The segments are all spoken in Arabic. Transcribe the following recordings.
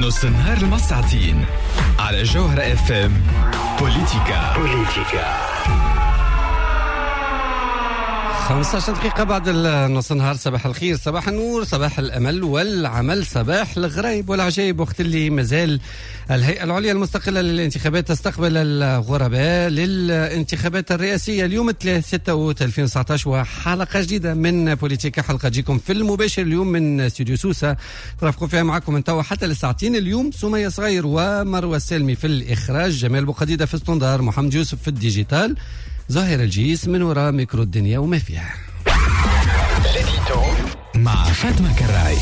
نص النهار المساعتين على جوهرة FM. بوليتيكا 15 دقيقة بعد نص النهار. صباح الخير، صباح النور، صباح الأمل والعمل، صباح الغريب والعجائب. وقت اللي مازال الهيئة العليا المستقلة للانتخابات تستقبل الغرباء للانتخابات الرئاسية اليوم 3/6/2019، وحلقة جديدة من بوليتيكا، حلقة تجيكم في المباشر اليوم من استوديو سوسة، ترافقوا فيها معكم من توا حتى لساعتين. اليوم سمية صغير ومروة السالمي في الإخراج، جمال بوقديدة في الستوندار، محمد يوسف في الديجيتال، ظاهر الجيس من وراء ميكرو الدنيا وما فيها. مع فاطمة كراي.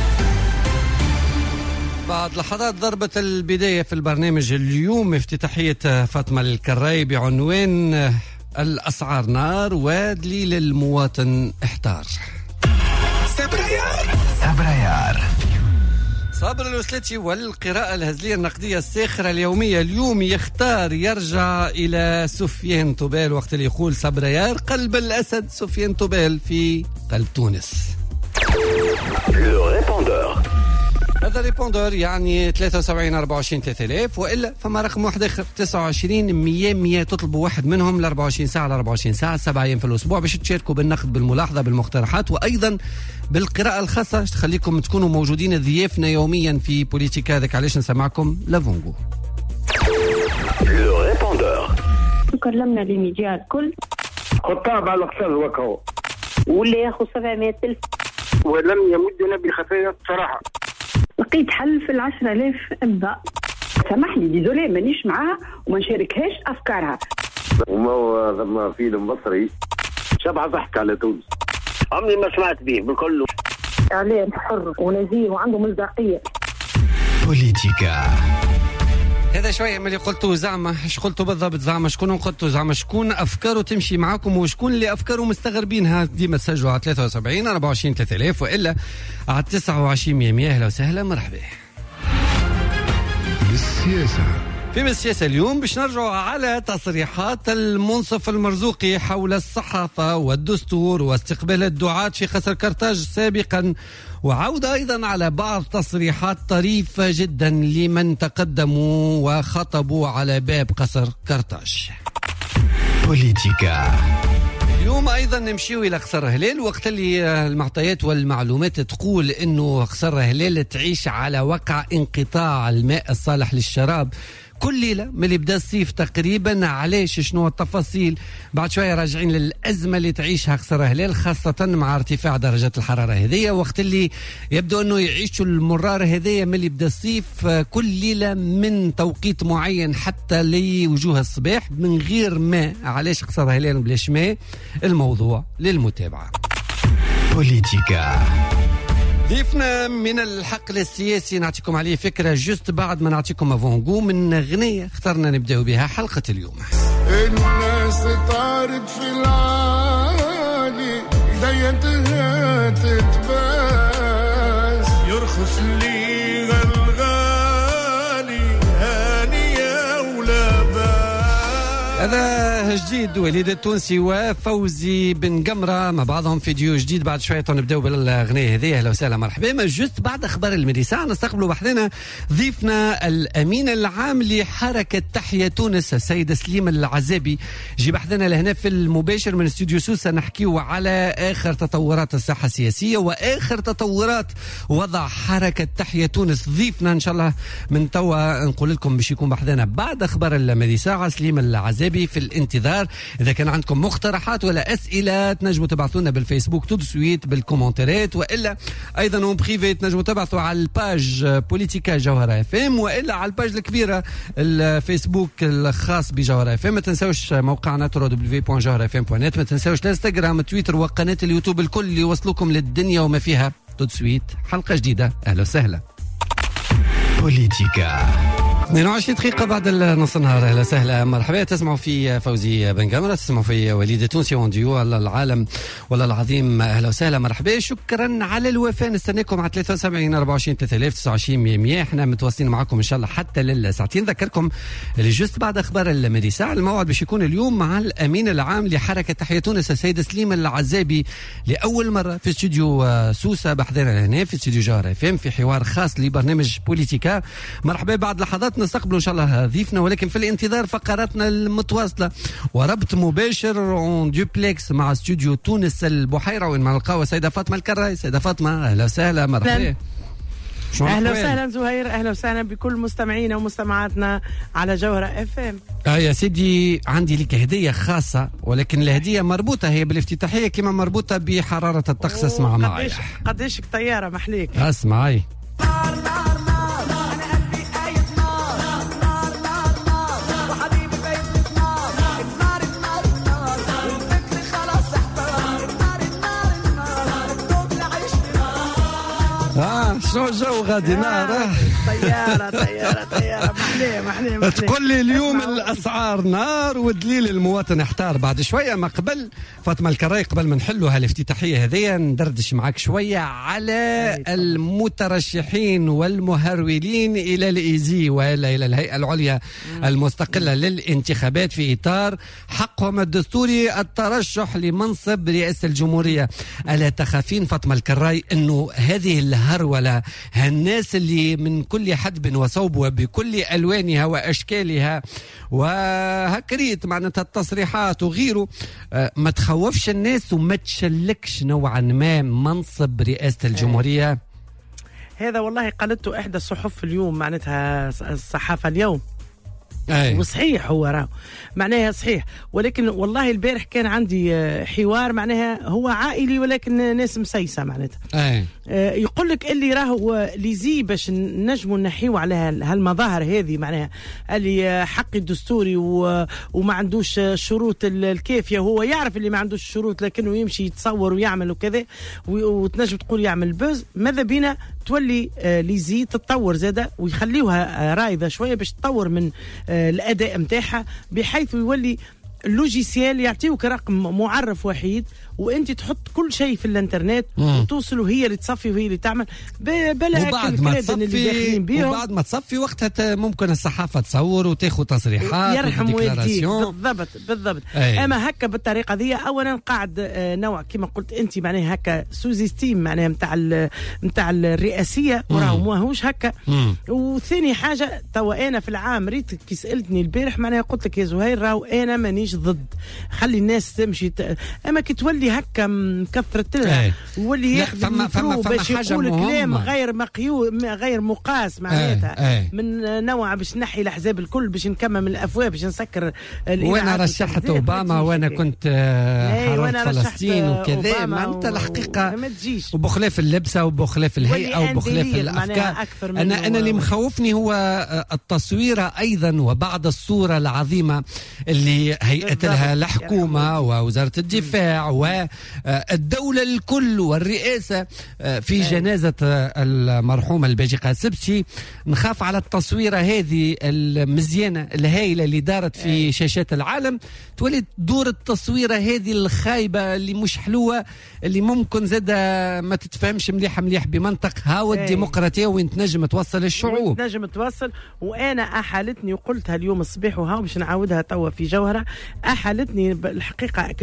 بعد لحظات ضربت البداية في البرنامج اليوم افتتاحية فاطمة الكراي بعنوان الأسعار نار ودليل المواطن احتار. سبريار صابر الوسلتي والقراءة الهزلية النقدية الساخرة اليومية اليوم يختار يرجع إلى سفيان طوبال، وقت اللي يقول سبريار قلب الأسد سفيان طوبال في قلب تونس. هذا ريبوندور يعني 73 24 3000، وإلا فما رقم واحد آخر 29 100 تطلبوا واحد منهم ل 24 ساعة ل 24 ساعة 7 أيام في الأسبوع باش تشاركوا بالنقد، بالملاحظة، بالمقترحات، وأيضا بالقراءة الخاصة تخليكم تكونوا موجودين ضيافنا يوميا في بوليتيكا. هذاك علاش نسمعكم لافونغو. كلمنا لي ميديا الكل خطاب على الاقتصاد وكهو واللي ياخذ 700,000 ولم يمدنا بخفايا صراحة. لقيت حل في 10,000 ابدا. سامحني ديزولي مانيش معاها وما نشاركهاش افكارها. وما هو ثم فيلم مصري شبه ضحك على تونس، عمري ما سمعت به بالكل. اعلام حر ونزيه وعنده مصداقيه. بوليتيكا. هذا شويه من اللي قلتوا، زعما ايش قلتوا بالضبط؟ زعما شكون قلتوا؟ زعما شكون افكاره تمشي معاكم وشكون اللي افكاره مستغربينها؟ ديما تسجلوا على 73 24 3000 والا على 29 100. اهلا وسهلا، مرحبا. بالسياسة اليوم باش نرجعوا على تصريحات المنصف المرزوقي حول الصحافة والدستور واستقبال الدعاة في قصر قرطاج سابقا، وعودة أيضا على بعض تصريحات طريفة جدا لمن تقدموا وخطبوا على باب قصر قرطاج. بوليتيكا. اليوم أيضا نمشيو إلى قصر هلال، وقت اللي المعطيات والمعلومات تقول إنه قصر هلال تعيش على وقع انقطاع الماء الصالح للشراب كل ليلة من اللي بدا الصيف تقريبا. علاش؟ شنو التفاصيل؟ بعد شوية راجعين للأزمة اللي تعيشها قصر هلال، خاصة مع ارتفاع درجات الحرارة هذية، وقت اللي يبدو أنه يعيشوا المرار هذية من اللي بدا الصيف كل ليلة من توقيت معين حتى لوجوه الصباح من غير ماء. علاش قصر هلال بلاش ماء؟ الموضوع للمتابعة. بوليتيكا. ضيفنا من الحقل السياسي نعطيكم عليه فكرة جست بعد ما نعطيكم افونغو من أغنية اخترنا نبدأ بها حلقة اليوم. الناس طارت في العالي دايتها تتباس، يرخص لي الغالي هانية ولا باس. هذا جديد، وليد التونسي وفوزي بن قمرة مع بعضهم فيديو جديد. بعد شوية نبداو بالاغنيه هذه. اهلا وسهلا، مرحبا. ما جست بعد اخبار الميدي ساعه نستقبلوا بحثنا ضيفنا الامين العام لحركه تحيا تونس السيد سليم العزابي، جي بحثنا لهنا في المباشر من استوديو سوسة، نحكيو على اخر تطورات الساحه السياسيه واخر تطورات وضع حركه تحيا تونس. ضيفنا ان شاء الله من توا نقول لكم باش يكون بحثنا بعد اخبار الميدي ساعه سليم العزابي في الانتظار. إذا كان عندكم مقترحات ولا أسئلة تنجموا تبعثونا بالفيسبوك تو سويت بالكومنتات، وإلا أيضا اون بريفي تنجموا تبعثوا على الباج بوليتيكا جوهرة اف ام، وإلا على الباج الكبيرة الفيسبوك الخاص بجوهرة اف ام. ما تنسوش موقعنا www.jawharafm.net، ما تنسوش الانستغرام، تويتر وقناة اليوتيوب، الكل اللي يوصلوكم للدنيا وما فيها. تو سويت حلقة جديدة، أهلا وسهلا. بوليتيكا. 22 دقيقة بعد نص النهار. أهلا وسهلا مرحبا. تسمعوا في فوزي بن قمرة، تسمعوا في وليد تونسي ونديو على العالم والله العظيم. أهلا وسهلا مرحبا. شكرا على الوفاء. نستناكم على 73 24 3000 29 100. احنا متواصلين معكم إن شاء الله حتى للساعتين. نذكركم اللي جست بعد أخبار المديساع الموعد باش يكون اليوم مع الأمين العام لحركة تحيا تونس السيد سليم العزابي لأول مرة في استوديو سوسة بحضرنا هنا في استوديو جوهر اف ام في حوار خاص لبرنامج بوليتيكا. مرحبا. بعد لحظات نستقبلوا ان شاء الله ضيفنا، ولكن في الانتظار فقراتنا المتواصله وربط مباشر اون دوبلكس مع استوديو تونس البحيره وين ما نلقاو السيده فاطمه الكراي. سيده فاطمه اهلا وسهلا مرحبا. اهلا وسهلا زهير، اهلا وسهلا بكل مستمعينا ومستمعاتنا على جوهرة اف ام. يا سيدي عندي لك هديه خاصه، ولكن الهديه مربوطه هي بالافتتاحيه كما مربوطه بحراره الطقس. اسمع معي. قديش طياره محليك. اسمعي. شو جو غادي نار. طيارة محليه. تقول لي اليوم الأسعار نار ودليل المواطن احتار. بعد شوية ما قبل فاطمة الكراي قبل ما نحلوا هالافتتاحية هذيا ندردش معك شوية على المترشحين والمهرولين إلى الإيزي وإلى الهيئة العليا المستقلة للانتخابات في إطار حقهم الدستوري الترشح لمنصب رئاسة الجمهورية. ألا تخافين فاطمة الكراي أنه هذه الهرولة هالناس اللي من كل حدب وصوب وبكل ألوانها وأشكالها وهكريت معناتها التصريحات وغيره ما تخوفش الناس وما تشلكش نوعا ما منصب رئاسة الجمهورية؟ هذا والله قالته إحدى الصحف اليوم، معناتها الصحافة اليوم. وصحيح هو راه معناها صحيح، ولكن والله البارح كان عندي حوار معناها هو عائلي ولكن ناس مسيسه معناتها. يقول لك اللي راهو ليزي باش نجموا نحيوا على هالمظاهر هذه معناها اللي حقي الدستوري وما عندوش الشروط الكافيه، وهو يعرف اللي ما عندوش الشروط لكنه يمشي يتصور ويعمل وكذا وتنجم تقول يعمل بوز. ماذا بينا تولي ليزي تتطور زاده ويخليوها رايده شويه باش تطور من الاداء متاعها، بحيث يولي اللوجيسيال يعطيوك رقم معرف وحيد وانت تحط كل شيء في الانترنت وتوصل وهي اللي تصفي وهي اللي تعمل بلا وبعد ما تصفي وبعد ما تصفي وقتها ممكن الصحافه تصور وتاخذ تصريحات يرحم والديك. بالضبط. اما هكا بالطريقه ذي اولا قاعد نوع كما قلت انت معناها هكا سوزيستيم معناها نتاع الرئاسيه وراهو ماهوش هكا. وثاني حاجه توا انا في العام ريت كي سالتني البارح معناها قلت لك يا زهير راهو انا مانيش ضد، خلي الناس تمشي اما كي تولي هكا مكثرت لها وولي ياخذ الميكرو باش يقول كلام غير مقاس معناتها من نوع باش نحي الاحزاب الكل باش نكمم الافواه باش نسكر. وانا رشحت اوباما وانا كنت حررت فلسطين وكذا. ما انت الحقيقه وبخلاف اللبسه وبخلاف الهيئه وبخلاف الافكار انا اللي مخوفني هو التصويره ايضا وبعد الصوره العظيمه اللي هيئتها الحكومه ووزاره الدفاع والدولة الكل والرئاسة في جنازة المرحوم الباجي قاسبسي. نخاف على التصويرة هذه المزيانة الهائلة اللي دارت في شاشات العالم تولي دور التصويرة هذه الخايبة اللي مش حلوة اللي ممكن زادة ما تتفهمش مليح بمنطق هاو الديمقراطية وين تنجم توصل الشعوب. تنجم توصل. وأنا أحالتني وقلتها اليوم الصباح وهاو باش نعاودها توا في جوهرة. أحالتني الحقيقة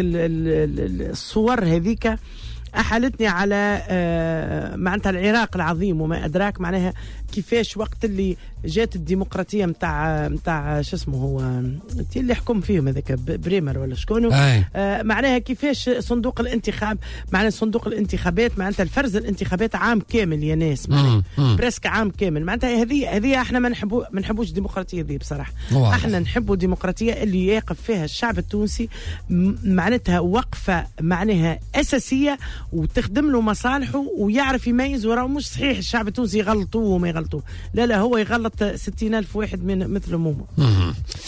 الصور هذيك أحالتني على معناتها العراق العظيم وما أدراك معناها كيفاش وقت اللي جات الديمقراطية متاع شو اسمه هو اللي حكم فيهم هذاك بريمر ولا شكونه معناها كيفاش صندوق الانتخاب معناها صندوق الانتخابات معناتها الفرز الانتخابات عام كامل يا ناس معناها بريسك عام كامل معناتها هذه احنا ما نحبوش الديمقراطية دي بصراحة. احنا نحبوا الديمقراطية اللي يقف فيها الشعب التونسي معناتها وقفة معناها أساسية وتخدم له مصالحه ويعرف يميز. وراه مش صحيح الشعب التونسي يغلطوه وما يغلطوه، لا هو يغلط 60,000 واحد من مثلهم هم.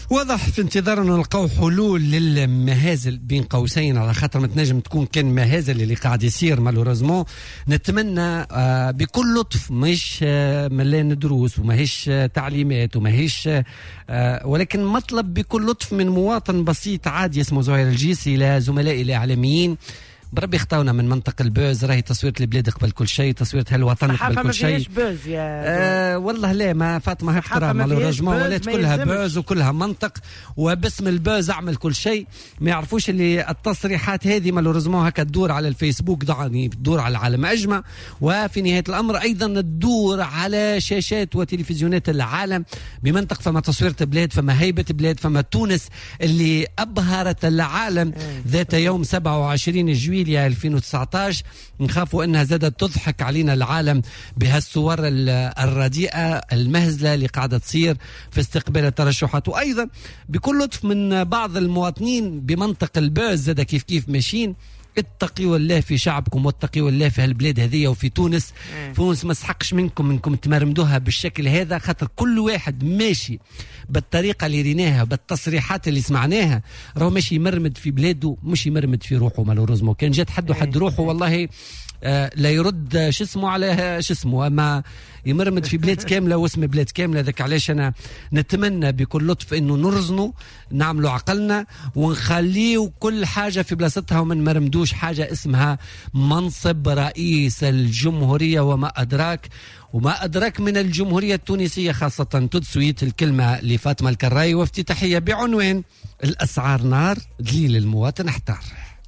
واضح في انتظار انه نلقاو حلول للمهازل بين قوسين، على خاطر ما تنجم تكون كان مهازل اللي قاعد يصير مالوريزمون. نتمنى بكل لطف، مش ملان دروس وماهيش تعليمات وماهيش ولكن مطلب بكل لطف من مواطن بسيط عادي اسمه زهير الجيسي الى زملائي الاعلاميين. بربي اختونا من منطق البوز، راهي تصويرة البلاد قبل كل شيء، تصويرة هالوطن قبل كل شيء. بوز يا والله لا، ما فاطمه هكترا مالوريزمون ولات كلها بوز وكلها منطق، وباسم البوز اعمل كل شيء. ما يعرفوش اللي التصريحات هذه مالوريزمون هكا تدور على الفيسبوك، يعني تدور على العالم اجمع، وفي نهايه الامر ايضا تدور على شاشات وتلفزيونات العالم بمنطق. فما تصويرة بلاد، فما هيبه بلاد، فما تونس اللي ابهرت العالم ذات يوم 27 جويلية 2019. نخافوا انها زادت تضحك علينا العالم بهالصور الرديئة المهزلة اللي قاعدة تصير في استقبال الترشحات. وايضا بكل لطف من بعض المواطنين بمنطق البوز زاد كيف ماشيين. اتقوا الله في شعبكم واتقوا الله في هالبلاد هذه وفي تونس. تونس ما سحقش منكم تمرمدوها بالشكل هذا، خاطر كل واحد ماشي بالطريقه اللي ريناها بالتصريحات اللي سمعناها راهو ماشي يمرمد في بلاده، مش يمرمد في روحه. مالوريزمون كان جات حد روحه والله لا يرد شو اسمه على شو اسمه، اما يمرمد في بلاد كامله واسم بلاد كامله. ذاك علاش انا نتمنى بكل لطف انه نرزنوا، نعملوا عقلنا ونخليوا كل حاجه في بلاصتها وما نمرمدوش حاجه اسمها منصب رئيس الجمهوريه وما ادراك من الجمهوريه التونسيه، خاصه تدسويت الكلمه لفاطمه الكراي وافتتاحيه بعنوان الاسعار نار دليل المواطن احتار.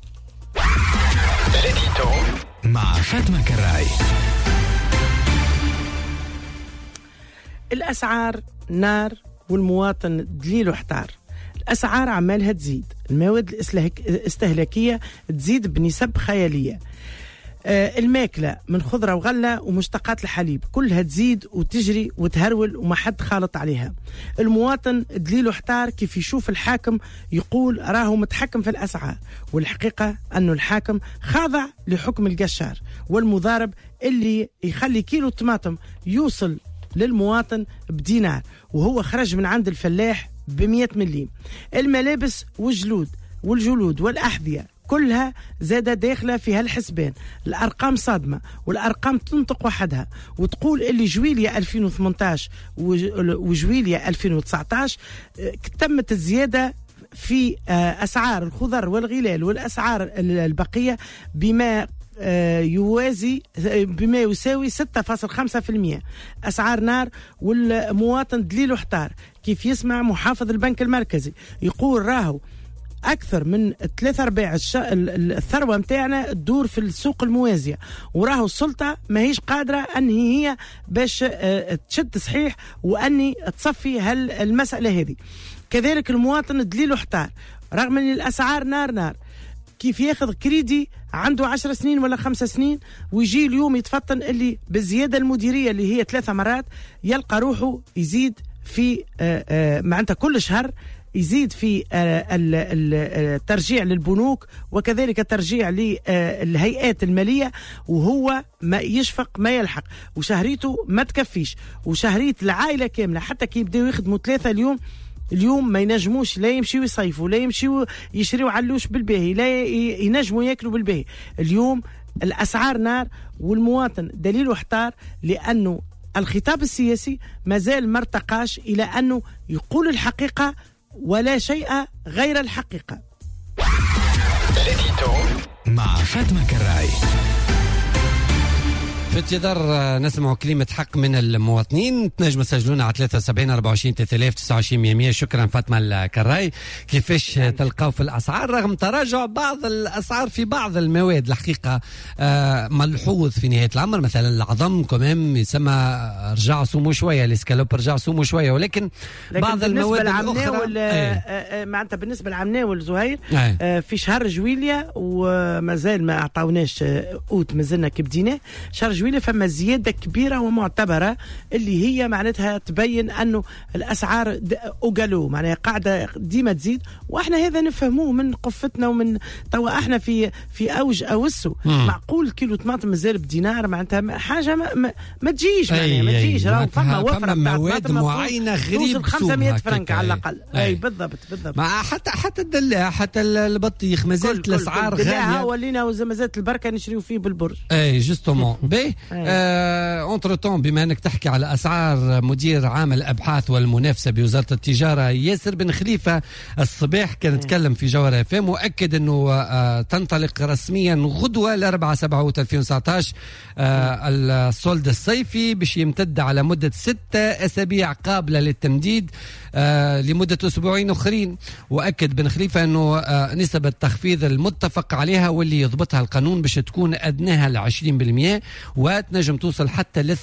مع فاطمة كراي. الأسعار نار والمواطن دليله احتار. الأسعار عمالها تزيد، المواد الاستهلاكية تزيد بنسب خيالية، الماكلة من خضرة وغلة ومشتقات الحليب كلها تزيد وتجري وتهرول وما حد خالط عليها. المواطن دليله احتار كيف يشوف الحاكم يقول راهو متحكم في الأسعار، والحقيقة أنه الحاكم خاضع لحكم القشار والمضارب اللي يخلي كيلو طماطم يوصل للمواطن بدينار وهو خرج من عند الفلاح ب100 مليم. الملابس والجلود والأحذية كلها زادة داخلة في هالحسبان. الأرقام صادمة والأرقام تنطق وحدها وتقول اللي جويلية 2018 وجويلية 2019 تمت الزيادة في أسعار الخضر والغلال والأسعار البقية بما يساوي 6.5%. أسعار نار والمواطن دليله احتار كيف يسمع محافظ البنك المركزي يقول راهو أكثر من 3/4 الثروة متاعنا تدور في السوق الموازية، وراهو السلطة ما هيش قادرة أن هي باش تشد صحيح وأني تصفي هالمسألة هذه. كذلك المواطن دليله احتار رغم أن الأسعار نار كيف ياخذ كريدي عنده 10 سنين ولا 5 سنين ويجي اليوم يتفطن اللي بالزيادة المديرية اللي هي 3 مرات يلقى روحه يزيد في معناتها كل شهر يزيد في الترجيع للبنوك وكذلك الترجيع للهيئات المالية، وهو ما يشفق ما يلحق وشهريته ما تكفيش وشهرية العائلة كاملة حتى كي يبدأوا يخدموا 3 اليوم ما ينجموش لا يمشيوا يصيفوا لا يمشيوا يشريوا علوش بالباهي لا ينجموا ياكلوا بالباهي. اليوم الأسعار نار والمواطن دليله احتار لأنه الخطاب السياسي ما زال ما ارتقاش إلى أنه يقول الحقيقة ولا شيء غير الحقيقة. مع فاطمة كراي. في انتظار نسمع كلمة حق من المواطنين. تنجموا تسجلونا على 73 24 3000 29 100. شكرا فاطمة الكراي. كيفاش تلقاو في الأسعار رغم تراجع بعض الأسعار في بعض المواد الحقيقة ملحوظ في نهاية الأمر؟ مثلا العظم كمان يسمى رجع صوموا شوية، الاسكالوب رجع صوموا شوية، ولكن بعض المواد الأخرى معناتها بالنسبة للعمناول زهير في شهر جويلية وما زال ما أعطاوناش أوت، ما زلنا كبديناه. شهر جويلية طويله فما زياده كبيره ومعتبره اللي هي معناتها تبين انه الاسعار اوغالو معناها قاعده ديما تزيد، واحنا هذا نفهموه من قفتنا ومن توا احنا في اوج اوسو. معقول كيلو طماطم مازال بدينار معناتها حاجه ما تجيش معناها ما تجيش. راهو فما وفره مواد معينه غريب 500 فرنك على الاقل. اي بالضبط مع حتى الدلاع حتى البطيخ مازالت الاسعار غاليه. ولينا مازالت البركه نشريو فيه بالبرج. اي جوستومون بي اونتر تون بما انك تحكي على اسعار، مدير عام الابحاث والمنافسه بوزاره التجاره ياسر بن خليفه الصباح كان يتكلم في جوهر FM واكد انه تنطلق رسميا غدوه ل4 7/2019 السولد الصيفي باش يمتد على مده 6 أسابيع قابله للتمديد لمده اسبوعين اخرين. واكد بن خليفه انه نسب التخفيض المتفق عليها واللي يضبطها القانون باش تكون ادناها ل 20% وتنجم توصل حتى ل 80%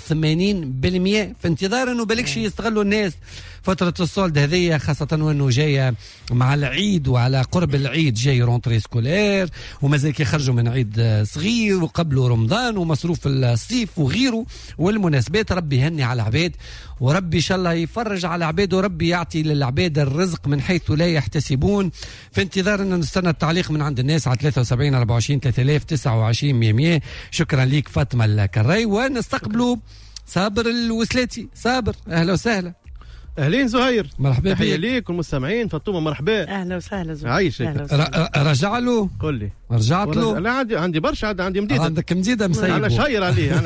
في انتظار انه بالكش يستغلوا الناس فترة الصولد هذه، خاصة وانه جاية مع العيد وعلى قرب العيد جاي رونتري سكولير ومازال يخرجوا من عيد صغير وقبله رمضان ومصروف الصيف وغيره والمناسبات. ربي يهني على العباد وربي ان شاء الله يفرج على العباد وربي يعطي للعباد الرزق من حيث لا يحتسبون. في انتظار ان نستنى التعليق من عند الناس على 73 24 3000 29 100. شكرا ليك فاطمة الكراي. ونستقبلوا صابر الوسلاتي. صابر اهلا وسهلا. اهلين زهير، مرحبا تحية ليك والمستمعين. فاطمه مرحبا. اهلا وسهلا زهير. عايشك. رجع له. قل لي رجعت له. لا عندي برشا، عندي مديده. عندك مديده مسيبه. انا شاير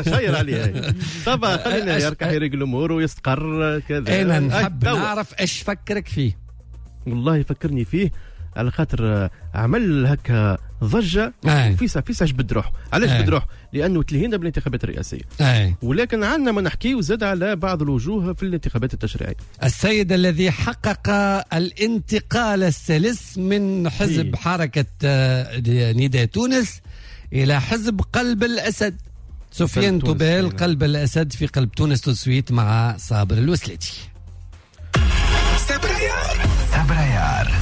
عليه طبعا خلينا يركح يرجل اموره ويستقر كذا. انا نحب نعرف ايش فكرك فيه. والله يفكرني فيه على خاطر عمل هكا ضجه فيسا جبد روح. علاش جبد روح؟ لانه تلهينا بالانتخابات الرئاسيه. ولكن عندنا ما نحكيو زاد على بعض الوجوه في الانتخابات التشريعيه. السيد الذي حقق الانتقال السلس من حزب حركه نداء تونس الى حزب قلب الاسد. سفيان توبيل قلب الاسد في قلب تونس تسويت مع صابر الوسلاتي. سبريار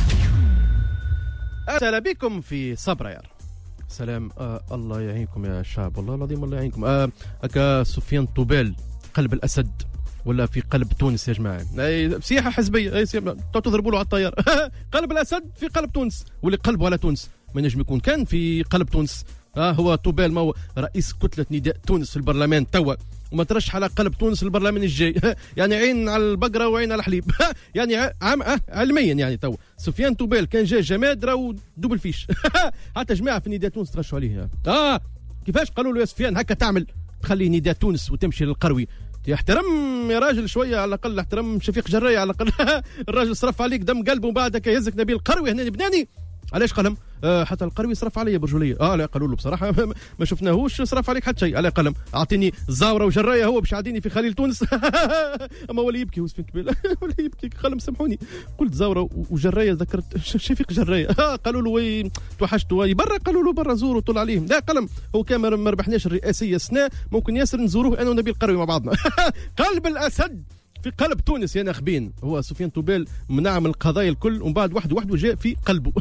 اهلا بكم في صبريار. سلام. الله يعينكم يا شعب، والله العظيم الله يعينكم. هكا سفيان توبيل قلب الاسد ولا في قلب تونس يا جماعه. سياحه حزبيه تضربوا له على الطيار. قلب الاسد في قلب تونس، واللي قلبه على تونس ما نجم يكون كان في قلب تونس. هو توبيل ما هو رئيس كتله نداء تونس في البرلمان توا وما ترشح على قلب تونس البرلمان الجاي. يعني عين على البقره وعين على الحليب. يعني علميا يعني تو سفيان توبيل كان جاي جماد راهو دوبل فيش. حتى جماعه في نداء تونس ترشحوا عليه. كيفاش قالوا له يا سفيان هكا تعمل تخلي نداء تونس وتمشي للقروي؟ احترم يا راجل شويه على الاقل، احترم شفيق جرايه على الاقل. الراجل صرف عليك دم قلبه وبعدك يهزك نبيل القروي هنا بناني. علاش قلم؟ حتى القروي صرف علي برجوليه. لا قالوا له بصراحه ما شفناهوش صرف عليك حتى شيء. على قلم اعطيني زاوره وجرايه هو باش عاديني في خليل تونس. اما ولا يبكي هو سفين كبير. ولا يبكي قلم سامحوني قلت زاوره وجرايه ذكرت شفيق جرايه. قالوا له وي توحشتوا وي برا، قالوا له برا زوروا طول عليهم. لا قلم هو كان ما ربحناش الرئاسيه سنه ممكن ياسر نزوروه انا ونبيل القروي مع بعضنا. قلب الاسد في قلب تونس يا ناخبين. هو سفيان توبيل منع من القضايا الكل ومن بعد وحده جاء في قلبه.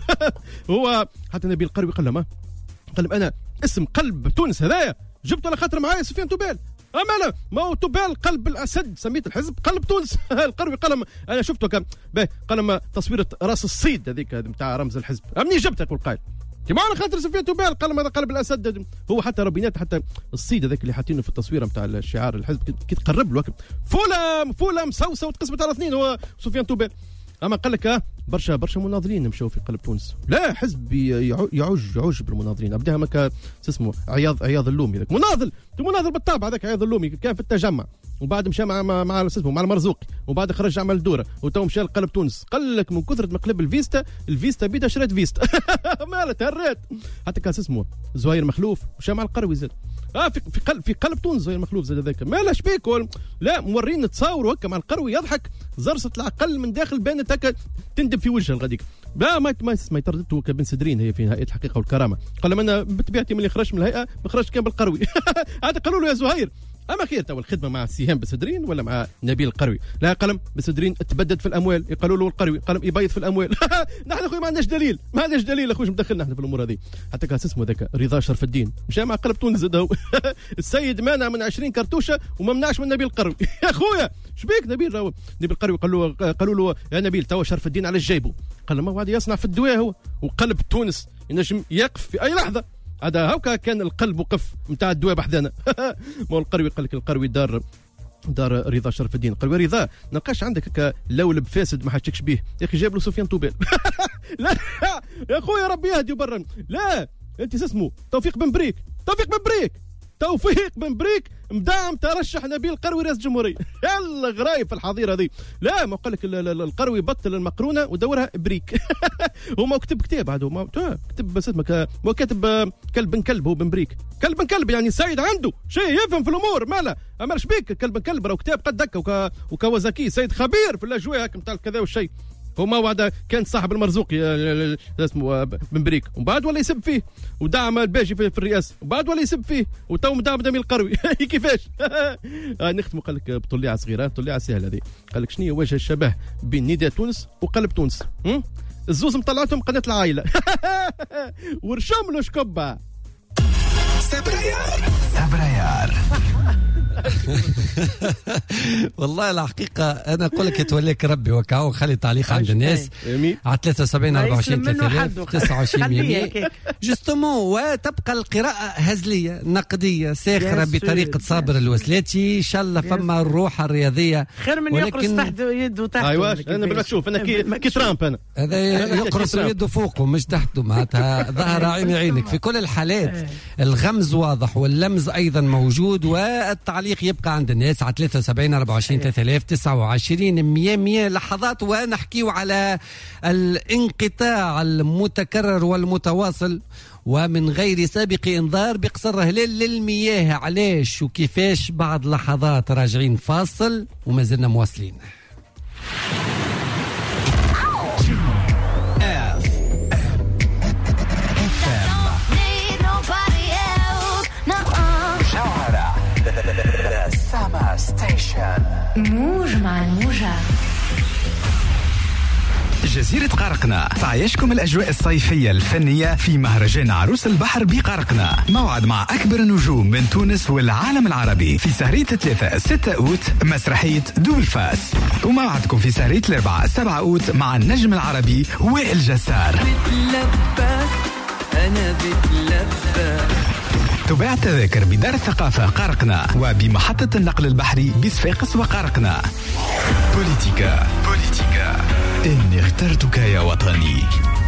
هو حتى نبيل القروي قال له انا اسم قلب تونس هذايا جبته على خاطر معايا سفيان توبيل. لا ما هو توبيل قلب الاسد سميت الحزب قلب تونس. القروي قال انا شفته كم قال تصويره راس الصيد هذيك نتاع رمز الحزب. منين جبتها يقول قائل ما على خاطر سفيان توبيل قال هذا قلب الاسد. هو حتى ربينات حتى الصيد هذاك اللي حاطينه في التصويره نتاع الشعار الحزب كي تقرب له فوله مسوسه وتقسمت على اثنين هو سفيان توبيل. اما قال لك برشا مناضلين مشاو في قلب تونس. لا حزب يعج بالمناضلين. ابداها مكا اسمه عياض اللومي ذاك مناضل بالطبع. هذاك عياض اللومي كان في التجمع وبعد مشى مع المرزوقي وبعد خرج عمل دوره وتو مشى لقلب تونس. قال لك من كثره مقلب الفيستا بيتا شريت فيستا. مالت هريت حتى كان اسمه زهير مخلوف مشى مع القروي زاد. في قلب تونس زهير مخلوف زاد هذاك مالاش بيك لا مورين تصاور هكا مع القروي يضحك زرصه العقل من داخل بانت هكا تندب في وجهه الغديك. ما يترددوا كبن سدرين هي في هيئه الحقيقه والكرامه. قال انا بطبيعتي من اللي خرج من الهيئه ما خرج كان بالقروي. هذا قالوا له يا زهير اما خير توا الخدمه مع سهام بسدرين ولا مع نبيل القروي؟ لا قلم بسدرين تبدد في الاموال، يقالوا له القروي قلم يبيض في الاموال. نحن اخويا ما عندناش دليل، ما عندناش دليل اخويا، مدخلنا احنا في الامور هذه. حتى كاس اسمه ذاك رضا شرف الدين مشى مع قلب تونس زاد. السيد مانع من 20 كرتوشه وما منعش من نبيل القروي. يا اخويا شبيك نبيل القروي قالوا له يا نبيل توا شرف الدين على جايبه، قال ما وعد يصنع في الدواء هو، وقلب تونس ينجم يقف في اي لحظه. هذا هاكا كان القلب وقف نتاع الدواء بحذانا. ما القروي قال لك القروي دار رضا شرف الدين، قال رضا نلقاش عندك هكا لولب فاسد ما حاجتكش به يا اخي، جاب له سفيان طوبال. لا يا خويا ربي يهدي برا. لا انت اسمه توفيق بن بريك مدعم ترشح نبيل القروي رئيس الجمهوريه. يلا غرايب في الحظيره هذه. لا ما قال لك القروي بطل المقرونه ودورها بريك. هو ما كتب كتاب هذا، ما كتب بس اسمك ما كاتب كلب هو بن بريك، كلب يعني سيد عنده شيء يفهم في الامور ماله. اما شبيك كلب راهو كتاب قد دكه وكوازاكي سيد خبير في الاجواء هكا نتاع كذا والشيء. هو ما وعد كان صاحب المرزوق اسمه بن بريك، ومن بعد ولا يسب فيه ودعم الباجي في الرئاسه، ومن بعد ولا يسب فيه وتو مدعم نبيل القروي. كيفاش؟ نختم قال لك بطليعه صغيره، طليعه سهله هذه. قال لك شنو وجه الشبه بين نداء تونس وقلب تونس؟ الزوز مطلعتهم قناه العائله. ورشم له شكبه سبريار. والله الحقيقة أنا أقول لك يتوليك ربي وكاو. خلي تعليق عند الناس على 73 24 3000 جستمون. وتبقى القراءة هزلية نقدية ساخرة بطريقة صابر الوسلاتي. إن شاء الله فما الروح الرياضية خير من يقرص تحت يده تحت. أيوة أنا بنشوف أنا كي ترامب أنا هذا يقرص يده فوقه مش تحته معناتها. ظهر عينك. في كل الحالات الغمز واضح واللمز أيضا موجود، والتعليق يبقى عند الناس على 73 24 3000 29 100 لحظات. ونحكيو على الانقطاع المتكرر والمتواصل ومن غير سابق انذار بقصر هلال للمياه. علاش وكيفاش؟ بعد لحظات راجعين فاصل وما زلنا مواصلين. سما ستيشن موج مع الموجة. جزيرة قرقنة تعيشكم الأجواء الصيفية الفنية في مهرجان عروس البحر بقرقنة. موعد مع أكبر النجوم من تونس والعالم العربي في سهرية 3-6 أوت مسرحية دول فاس. وموعدكم في سهرية 4-7 أوت مع النجم العربي وائل جسار. أنا بتلبى. تباع التذاكر بدار الثقافة قرقنة وبمحطة النقل البحري بصفاقس وقرقنة. بوليتيكا إني اخترتك يا وطني.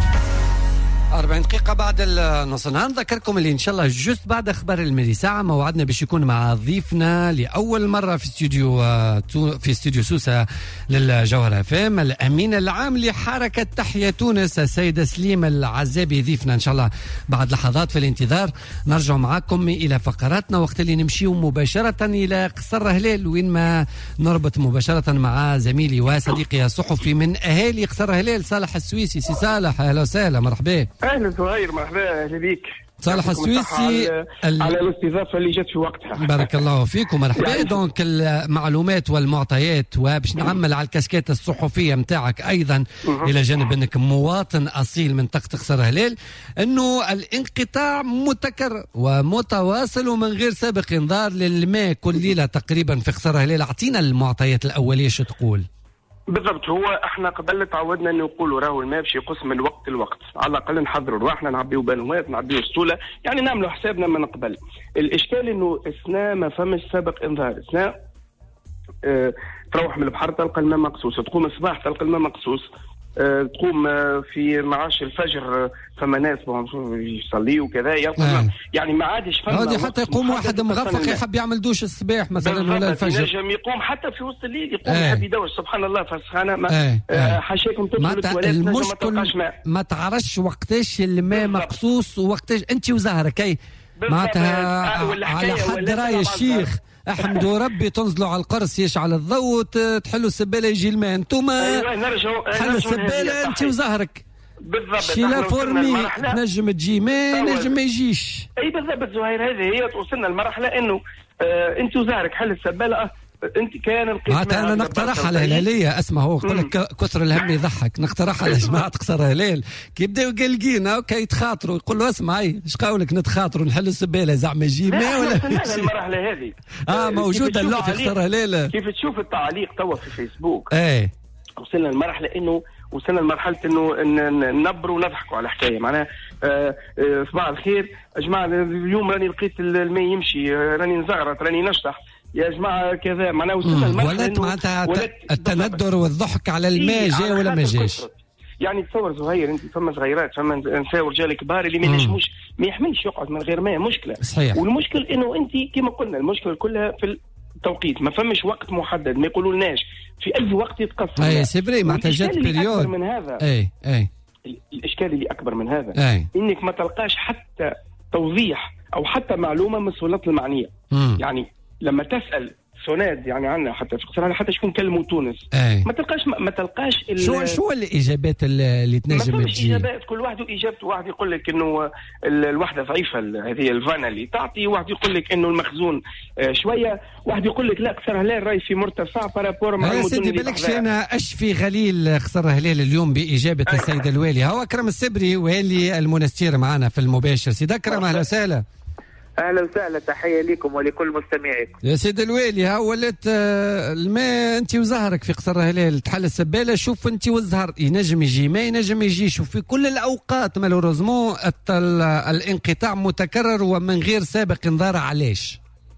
40 دقيقة بعد نص النهار. نذكركم اللي إن شاء الله جست بعد أخبار الميري ساعة موعدنا باش يكون مع ضيفنا لأول مرة في استوديو سوسة للجوهرة FM الأمين العام لحركة تحيا تونس السيد سليم العزابي ضيفنا إن شاء الله بعد لحظات. في الانتظار نرجع معكم إلى فقراتنا وقت اللي نمشيو مباشرة إلى قصر هلال وين ما نربط مباشرة مع زميلي وصديقي الصحفي من أهالي قصر هلال صالح السويسي. سي صالح أهلا وسهلا مرحبا. اهلا زهير مرحبا اهلا بيك. صالح السويسي على الاستضافه اللي جت في وقتها. بارك الله فيك ومرحبا. دونك المعلومات والمعطيات وباش نعمل على الكاسكيت الصحفيه نتاعك ايضا الى جانب انك مواطن اصيل من منطقه قصر هلال انه الانقطاع متكرر ومتواصل ومن غير سابق انذار للماء كل ليله تقريبا في قصر هلال. اعطينا المعطيات الاوليه شو تقول؟ بالضبط. هو احنا قبل تعودنا انه نقولوا راهو الماء باش يقص من وقت لوقت، على الاقل نحضروا رواحنا نعبيو بالونات نعبيو سطوله، يعني نعملوا حسابنا من قبل. الاشكال انه اثناء ما فمش سابق انذار، اثناء تروح من البحر تلقى الماء مقصوص، تقوم الصباح تلقى الماء مقصوص، تقوم في معاش الفجر فما ناس يصليوا وكذا يلقى يعني ما عادش فما هذه حتى يقوم واحد مغفق يحب يعمل دوش الصباح مثلا ولا الفجر ينجم يقوم حتى في وسط الليل يقوم يحب يدوش سبحان الله فسخانه حاشاكم تدخل التواليت ما تلقاش ماء ما تعرفش وقتاش الماء مقصوص ووقتاش انت وزهرك اي معناتها على حد راي الشيخ احمدوا ربي تنزلوا على القرص يشعل الضوء تحلوا السباله يجي الماء انتم حلوا السباله انت وزهرك بالضبط. شي لا فورمي نجم تجي ما نجم ما يجيش. اي بالضبط زهير هذه هي توصلنا المرحله انه انت وزهرك حل السباله انت كان القسم انا نقترح على الهلاليه. اسمع هو يقول لك كثر الهم يضحك. نقترح على جماعه قصر هلال كي يبداو قلقين وكي يتخاطروا يقول له اسمع ايش قولك نتخاطروا نحل السباله زعما يجي ما ولا المرحله هذه موجوده اللعبه في قصر هلال. كيف تشوف التعليق توا في فيسبوك وصلنا لمرحله انه وصلنا لمرحله انه ننبروا ونضحكوا على حكايه معناها صباح الخير يا جماعه اليوم راني لقيت الماء يمشي راني نزغرط راني نشطح يا جماعه كذا معناها وصلنا لمرحله ولات معناتها التندر والضحك على الماء جاء ولا ما جاش. يعني تصور زهير انت فما صغيرات فما نساء ورجال كبار اللي ما ينجموش ما يحملش يقعد من غير ماء مشكله صحيح. والمشكل انه انت كما قلنا المشكله كلها في التوقيت ما فمش وقت محدد ما يقولوا لناش في اي وقت يتقصر. اي سيبري معناتها جات بريود من هذا. اي الاشكال اللي اكبر من هذا انك ما تلقاش حتى توضيح او حتى معلومه من السلطات المعنيه. يعني لما تسال سوناد يعني عنا حتى في قصر حتى شكون كلموا تونس ما تلقاش شو الاجابات اللي تنجم ما تجي اجابات كل واحد واجابته. واحد يقول لك انه الوحده ضعيفه هذه الفانا اللي تعطي واحد يقول لك انه المخزون شويه واحد يقول لك لا قصر هلال راي في مرتفع بارابور مع المدن سيدي بالكش انا اشفي غليل قصر هلال اليوم باجابه السيد الوالي. هو اكرم السبري والي المنستير معنا في المباشر. سيد اكرم اهلا وسهلا. اهلا وسهلا تحيه لكم ولكل مستمعيكم. يا سيد الوالي ها ولات الماء انت وزهرك في قصر هلال تحل السباله. شوف انت والزهر ينجم يجي ما ينجم يجي. شوف في كل الاوقات مالوريزمون الانقطاع متكرر ومن غير سابق انذار. علاش؟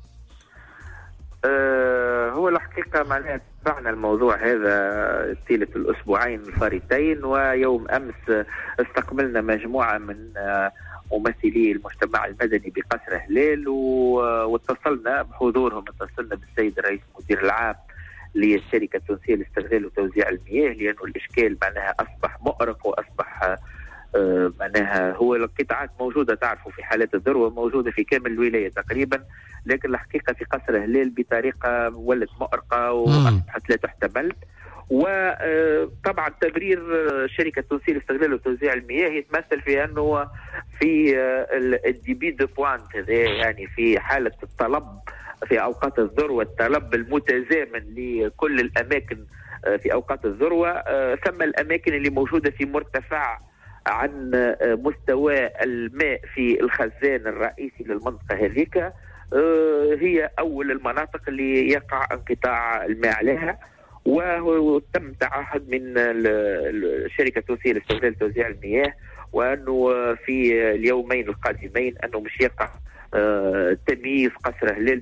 هو الحقيقه معناها تبعنا الموضوع هذا طيله الاسبوعين الفارطين ويوم امس استقبلنا مجموعه من ممثلي المجتمع المدني بقصر هلال واتصلنا بحضورهم. اتصلنا بالسيد الرئيس المدير العام للشركه التونسيه لاستغلال وتوزيع المياه لانه الاشكال معناها اصبح مؤرق واصبح معناها هو القطاعات موجوده تعرفوا في حالات الذروه موجوده في كامل الولايه تقريبا لكن الحقيقه في قصر هلال بطريقه ولت مؤرقه واصبحت لا تحتمل. وطبعا تبرير الشركه التونسيه لاستغلال وتوزيع المياه يتمثل في انه في الديبي دو بوانت هذا يعني في حاله الطلب في اوقات الذروه الطلب المتزامن لكل الاماكن في اوقات الذروه ثم الاماكن اللي موجوده في مرتفع عن مستوى الماء في الخزان الرئيسي للمنطقه هذيك هي اول المناطق اللي يقع انقطاع الماء عليها. وتم تعهد من الشركه التونسيه لاستغلال وتوزيع المياه وانه في اليومين القادمين انه مش يقع تمييز قصر هلال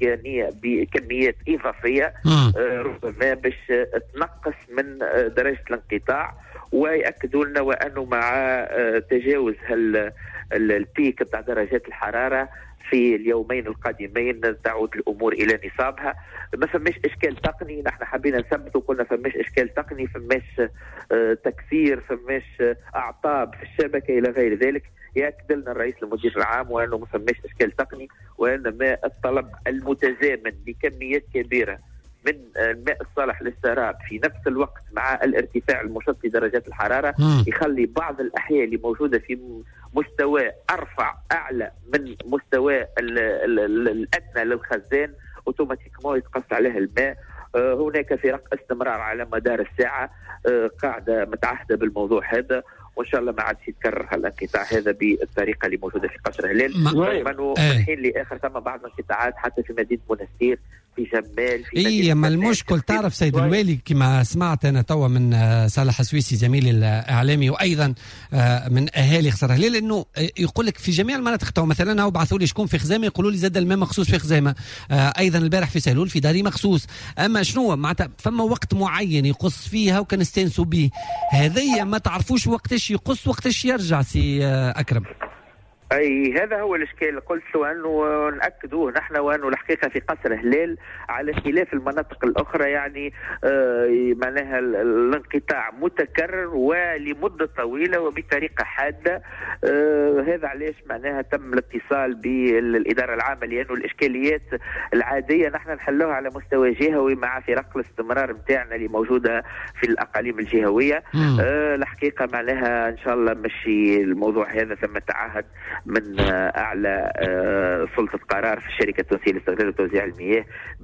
بكميات اضافيه ربما باش تنقص من درجه الانقطاع ويأكدوا لنا وانه مع تجاوز البيك بتاع درجات الحراره في اليومين القادمين تعود الامور الى نصابها. ما فماش اشكال تقني نحن حبينا نثبت وقلنا فماش اشكال تقني فماش تكسير فماش اعطاب في الشبكه الى غير ذلك. يأكد لنا الرئيس المدير العام وانه ما فماش اشكال تقني وانما الطلب المتزامن بكميات كبيره من الماء الصالح للسراب في نفس الوقت مع الارتفاع المشط في درجات الحراره يخلي بعض الاحياء اللي موجوده في مستوى ارفع اعلى من مستوى الادنى للخزان اوتوماتيكمون يتقص عليها الماء. هناك فرق استمرار على مدار الساعه قاعده متعهده بالموضوع هذا وان شاء الله ما عادش يتكرر الانقطاع هذا بالطريقه اللي موجوده في قصر هلال. من حين لاخر ثم بعض الانقطاعات حتى في مدينه منستير في جمال في ما المشكل تعرف سيد الوالي كما سمعت انا توا من صالح السويسي زميلي الاعلامي وايضا من اهالي قصر هلال انه يقول لك في جميع المناطق تو مثلا هو بعثوا لي شكون في خزامه يقولوا لي زاد الماء مخصوص في خزامه ايضا البارح في سهلول في داري مخصوص. اما شنو معناتها فما وقت معين يقص فيها وكنستانسوا به هذه ما تعرفوش وقتاش يقص وقتاش يرجع سي اكرم. اي هذا هو الاشكال قلت وانه ناكدوه نحن وانه الحقيقه في قصر هلال على خلاف المناطق الاخرى يعني معناها الانقطاع متكرر ولمده طويله وبطريقه حاده. هذا علاش معناها تم الاتصال بالاداره العامه لانه الاشكاليات العاديه نحن نحلوها على مستوى جهوي مع فرق الاستمرار نتاعنا اللي موجوده في الاقاليم الجهويه. الحقيقه معناها ان شاء الله مشي الموضوع هذا ثم تعهد من اعلى سلطه قرار في الشركه التونسيه لاستغلال وتوزيع المياه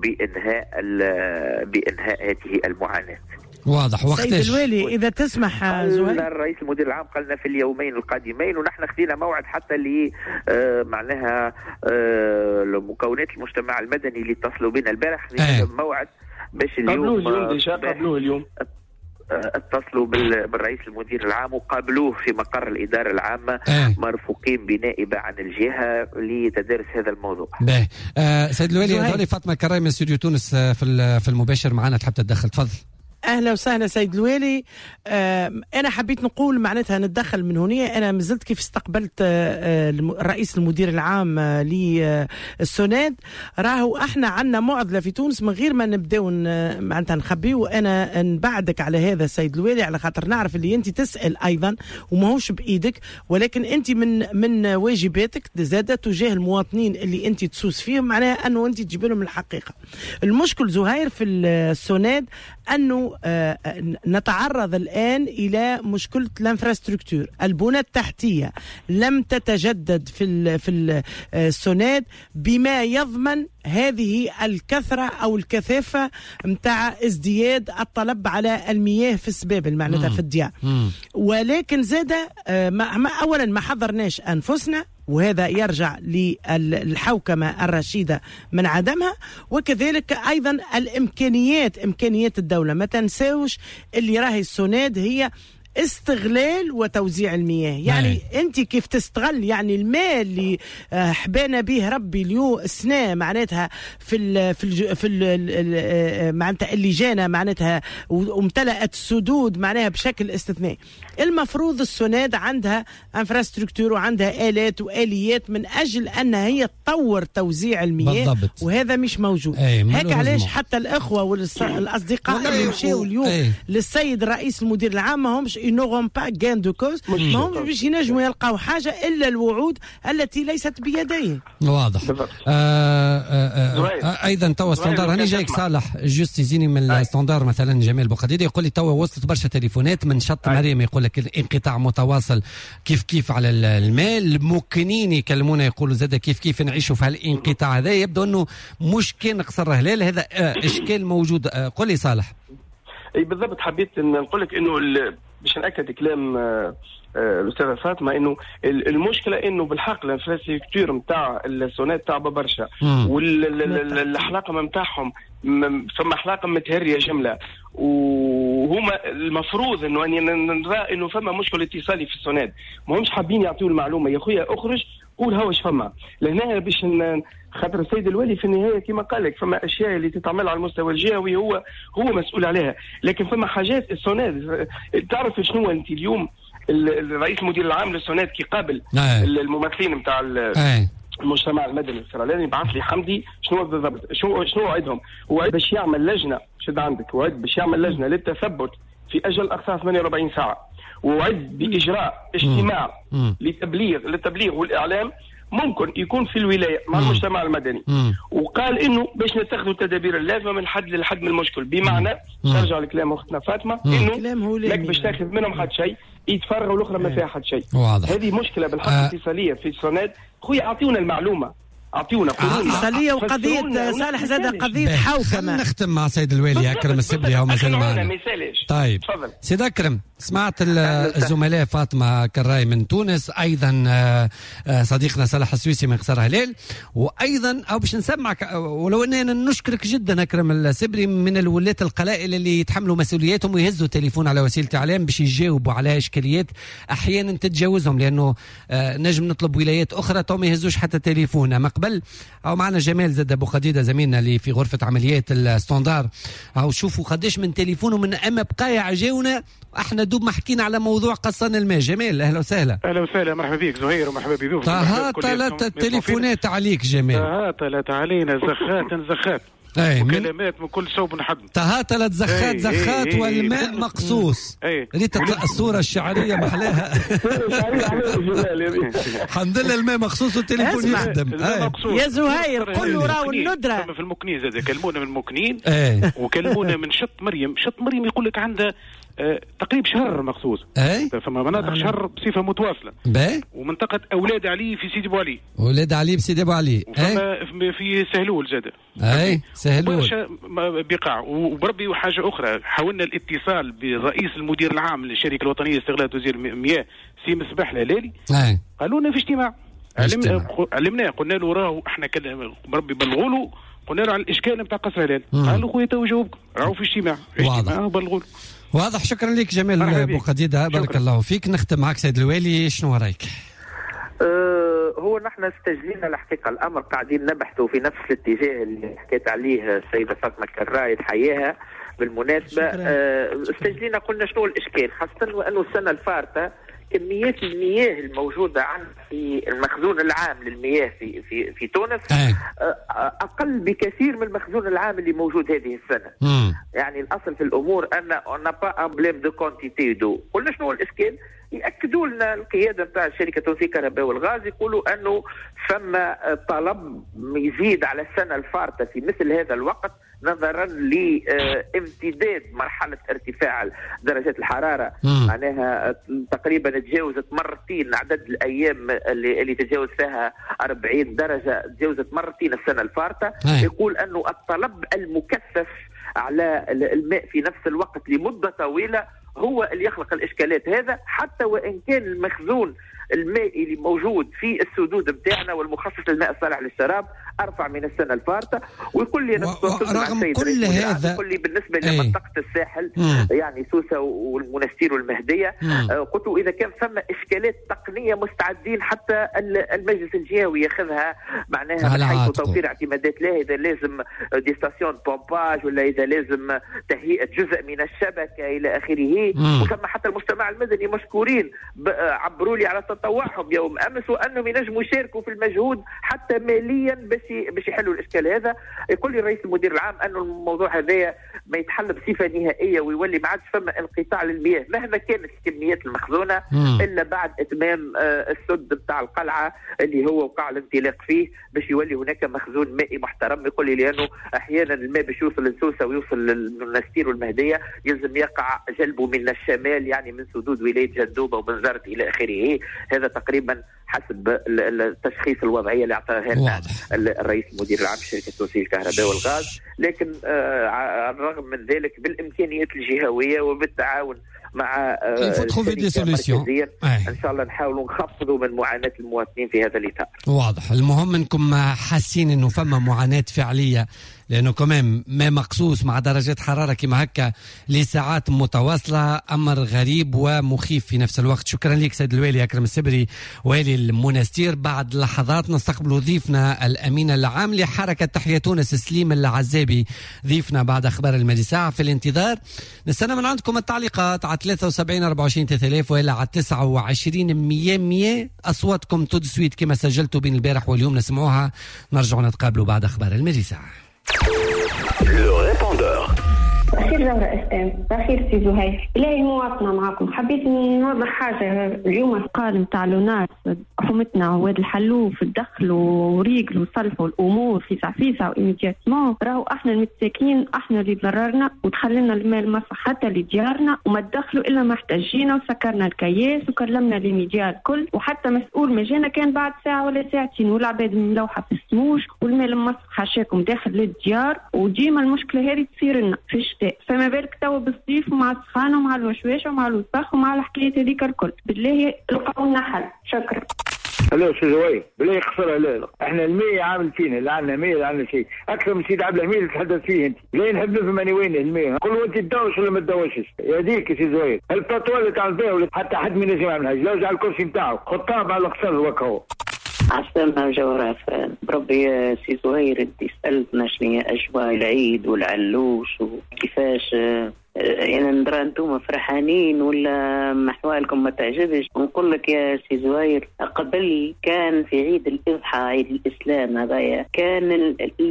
بانهاء هذه المعاناه. واضح. وقتاش سيد الوالي اذا تسمح زهير؟ الرئيس المدير العام قالنا في اليومين القادمين، ونحن خدينا موعد حتى ل معناها مكونات المجتمع المدني اللي اتصلوا بنا البارح موعد باش اليوم قبلوه اليوم اتصلوا بالرئيس المدير العام وقابلوه في مقر الإدارة العامة مرفوقين بنائبة عن الجهة لتدارس هذا الموضوع. سيد الوالي، هذولي فاطمة كراي من استوديو تونس في المباشر معنا، تحب تتدخل؟ تفضل. اهلا وسهلا سيد الوالي. انا حبيت نقول معناتها نتدخل من هنا. انا مازلت كيف استقبلت الرئيس المدير العام للسوناد، راهو احنا عندنا معضله في تونس من غير ما نبداو معناتها نخبيو. وانا نبعدك على هذا سيد الوالي على خاطر نعرف اللي انت تسال ايضا وماهوش بايدك، ولكن انت من واجباتك زاده تجاه المواطنين اللي انت تسوس فيهم، معناها انه انت تجيب لهم الحقيقه. المشكل زهير في السوناد انه نتعرض الآن إلى مشكلة الانفراستركتور، البنى التحتية لم تتجدد في السوناد بما يضمن هذه الكثرة أو الكثافة متاع ازدياد الطلب على المياه في السبابل معناتها في الديار. ولكن زاد أولا ما حضرناش أنفسنا، وهذا يرجع للحوكمة الرشيدة من عدمها، وكذلك أيضا إمكانيات الدولة. ما تنساوش اللي راهي السوناد هي استغلال وتوزيع المياه، يعني انت كيف تستغل يعني الماء اللي حبانا به ربي اليوم السنه معناتها في معناتها اللي جانا معناتها وامتلأت السدود معناها بشكل استثنائي. المفروض السوناد عندها انفراستركتور وعندها آلات وآليات من اجل انها هي تطور توزيع المياه بالضبط. وهذا مش موجود. هيك علاش حتى الاخوه والاصدقاء اللي مشاو اليوم للسيد الرئيس المدير العام ما همش ينغم با جان دو كوز، ما هم باش ينجموا يلقاو حاجه الا الوعود التي ليست بيديه. واضح. ايضا توا ستاندار هاني جايك صالح جوست يزيني من الستاندار مثلا جمال بوقديده يقول لي توا وصلت برشا تليفونات من شط مريم يقول لك الانقطاع متواصل كيف على الماء، الممكنين يكلمونا يقولوا زاد كيف نعيشوا في هالانقطاع هذا، يبدو انه مش كان قصر هلال هذا اشكال موجود. قل لي صالح. اي بالضبط، حبيت نقول لك انه باش ناكد كلام الاستاذه فاطمه انه المشكله انه بالحق الانفراستركتور نتاع السونات تعبى برشا، والحلاقه نتاعهم فما حلاقه متهريه جمله، وهما المفروض انه نرى انه فما مشكل اتصالي في السوناد، ما همش حابين يعطيوا المعلومه. يا خويا اخرج قول هو ايش فما لهنا باش خاطر السيد الوالي في النهايه كما قال لك فما اشياء اللي تتعمل على المستوى الجهوي هو مسؤول عليها، لكن فما حاجات السوناد تعرف شنو انت اليوم الرئيس المدير العام للسوناد كي قابل الممثلين نتاع المجتمع المدني الفرعوني يبعث لي حمدي شنو بالضبط شنو وعدهم. وعد باش يعمل لجنه شد عندك، وعد باش يعمل لجنه للتثبت في اجل اقصى 48 ساعه، وعد باجراء اجتماع للتبليغ والاعلام ممكن يكون في الولايه مع المجتمع المدني، وقال انه باش نتخذوا التدابير اللازمه من حد لحد من المشكل. بمعنى ترجع لكلام اختنا فاطمه انه لك باش تاخذ منهم حد شيء يتفرغوا والاخرى ما فيها حد شيء. هذه مشكله بالحق اتصاليه في السوناد. خويا اعطيونا المعلومه، اعطيونا اتصاليه وقضيه صالح زاد قضيه حوكمه. نختم مع سيد الوالي اكرم السبلي او مازال معنا. طيب سيد اكرم، سمعت الزملاء فاطمه كراي من تونس، ايضا صديقنا صالح السويسي من قصر هلال، وايضا او باش نسمعك ولو اننا نشكرك جدا اكرم السبلي من الولاة القلائل اللي يتحملوا مسؤولياتهم ويهزوا تليفون على وسيله اعلام باش يجاوبوا على اشكاليات احيانا تتجاوزهم، لانه نجم نطلب ولايات اخرى تو ما يهزوش حتى تليفون. اما قبل او معنا جمال زاد ابو خديده زميلنا اللي في غرفه عمليات الستاندار، او شوفوا قداش من تليفون ومن اما بقايا جاونا احنا دوب ما حكينا على موضوع قصان الماء. جمال اهلا وسهلا. اهلا وسهلا، مرحبا بك زهير ومرحبا بضيوفك. ثلاث التليفونات عليك جمال. ثلاث علينا زخات. وكلمات من كل صوب حد تهاتلت زخات والماء مقصوص. ريت الصورة الشعرية محلاها. الحمد لله الماء مقصوص والتليفون يخدم. يا زهير قل له راهو الندرة في المكنيز هذا كلمونا من المكنين وكلمونا من شط مريم يقول لك عندها تقريب شهر مخصوص. فما مناطق شهر بصفه متواصله. ومنطقه اولاد علي في سيدي ابو علي. اولاد علي بسيدي ابو علي. في سهلول زاده. سهلول. بقاع وبربي وحاجه اخرى حاولنا الاتصال برئيس المدير العام للشركه الوطنيه لاستغلال وزير المياه سي مصباح الهلالي. قالوا لنا في اجتماع. علمناه قلنا له راهو احنا بربي بلغوا له قلنا له على الاشكال نتاع قصر الهلال. قالوا خويا تو جاوبكم راهو في اجتماع. بلغوا له. واضح. شكرا لك جمال بوقديدة. بارك الله فيك. نختم معك سيد الوالي. شنو رايك؟ هو نحن استجلينا الحقيقه الامر قاعدين نبحثوا في نفس الاتجاه اللي حكيت عليه السيده فاطمه كراي تحييها بالمناسبه. استجلينا قلنا شنو الاشكال، خاصه وانه السنه الفارطه كميات المياه الموجوده عندنا في المخزون العام للمياه في تونس اقل بكثير من المخزون العام اللي موجود هذه السنه. يعني الاصل في الامور ان اون با ان بليم دو كونتيتي دو. قلنا شنو الاشكال؟ ياكدوا لنا القياده نتاع الشركه التونسيه الكهرباء والغاز يقولوا انه ثم طلب يزيد على السنه الفارطه في مثل هذا الوقت نظرا لامتداد مرحله ارتفاع درجات الحراره. معناها تقريبا تجاوزت مرتين عدد الايام اللي تجاوز فيها 40 درجه، تجاوزت مرتين السنه الفارطه. يقول انه الطلب المكثف على الماء في نفس الوقت لمده طويله هو اللي يخلق الاشكالات هذا، حتى وان كان المخزون المائي اللي موجود في السدود بتاعنا والمخصص للماء الصالح للشراب ارفع من السنه الفارطه. ويقول لي رغم كل هذا يقول لي بالنسبه لمنطقه الساحل يعني سوسه والمنستير والمهديه قلت له اذا كان ثم اشكالات تقنيه مستعدين حتى المجلس الجهوي ياخذها معناها من حيث توفير اعتمادات له، اذا لازم دي ستاسيون بومباج ولا اذا لازم تهيئه جزء من الشبكه الى اخره. وثم حتى المجتمع المدني مشكورين عبروا لي على تطوعهم يوم امس وانهم ينجموا يشاركوا في المجهود حتى ماليا باش يحلوا الاشكال هذا. يقول لي رئيس المدير العام انه الموضوع هذا ما يتحل بصفه نهائيه ويولي ما عادش فما انقطاع للمياه مهما كانت الكميات المخزونه الا بعد اتمام السد بتاع القلعه اللي هو وقع الانطلاق فيه باش يولي هناك مخزون مائي محترم. يقول لي لانه احيانا الماء باش يوصل لسوسه ويوصل للنستير والمهديه يلزم يقع جلبه من الشمال يعني من سدود ولايه جدوبه وبنزرت الى اخره. هذا تقريبا حسب التشخيص الوضعيه اللي اعطاها لنا الرئيس المدير العام لشركه التونسيه للكهرباء والغاز. لكن على الرغم من ذلك بالامكانيات الجهويه وبالتعاون مع الشركه ان شاء الله نحاولوا نخفضوا من معاناه المواطنين في هذا الاطار. واضح. المهم انكم حاسين انه فما معاناه فعليه لانه كمان ما مقصوص مع درجات حراره كما هكا لساعات متواصله امر غريب ومخيف في نفس الوقت. شكرا لك سيد الوالي اكرم السبري والي المنستير. بعد لحظات نستقبل ضيفنا الامين العام لحركه تحيا تونس سليم العزابي ضيفنا بعد اخبار المديساعه. في الانتظار نستنى من عندكم التعليقات على 73 24 3000 ولا على 29 100 اصواتكم تدسويت كما سجلتوا بين البارح واليوم نسمعوها. نرجع نتقابلوا بعد اخبار المديساعه. بخير جورة استاذ. بخير سي زهير. إلهي مواطنة معكم. حبيت نوضح حاجة. اليوم القال متاع لوناس حومتنا وواد الحلوف الدخل وريقل وصلفة والأمور في سعفيسة وإيميدياتمون راهو احنا المتساكنين احنا اللي ضررنا ودخلنا الماء المصح حتى لديارنا وما تدخلوا إلا ما احتاجينا وسكرنا الكياس وكلمنا الميديا الكل وحتى مسؤول مجانا كان بعد ساعة ولا ساعتين والعباد ملوحة في السموش والماء المصح حاشاكم داخل للديار وديما المشكلة هذه تصير لنا في الشتاء. فما بالك توا بالصيف ومع السخانة ومع الوشواش ومع الوسخ ومع الحكاية هذيك الكل. بالله لقوا لنا حل. شكرا. هلا سي زوي بالله يخسر علينا. احنا المية عامل فينا لا عندنا مية لا عندنا شيء اكثر من سيد عبد الحميد تتحدث فيه انت. لا نحب نفهم اني وين المية. قول انت تدوش ولا ما تدوشش. يهديك يا سي زوي. البطوله اللي تعرف بها ولا حتى حد من الناس يعملها لوج على الكرسي نتاعو خطاب على القصر وكهو. عسلامة جوراف. بربي سي زهير انت سألتنا شنو هي أجواء العيد والعلوش وكيفاش يعني ندرى انتم فرحانين ولا احوالكم ما تعجبش. نقول لك يا سي زهير، قبل كان في عيد الاضحى، عيد الاسلام هذايا، كان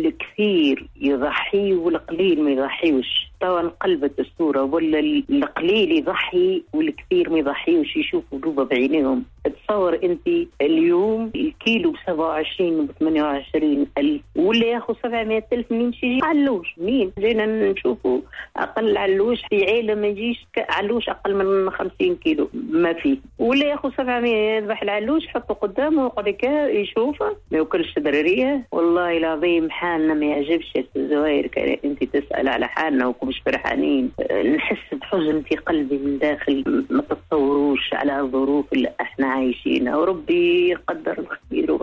الكثير يضحي والقليل ما يضحيوش. توا انقلبت الصورة، ولا القليل يضحي والكثير ما يضحيوش، يشوفوا دوبة بعينيهم. تصور انت اليوم الكيلو ب27 ب28 ألف، ولا ياخذ 700 ألف. منين يجي علوش؟ مين جينا نشوفوا أقل علوش في عيلة ما يجيش علوش أقل من 50 كيلو ما فيه، ولا ياخذ 700 يذبح العلوش حطه قدامه ويقعد يشوفه ما ياكلش ضررية. والله العظيم حالنا ما يعجبش يا زهير. كان انت تسأل على حالنا وكمش فرحانين، نحس بحزن في قلبي من داخل ما تتصوروش على الظروف اللي احنا عايشينها، وربي يقدر الخير.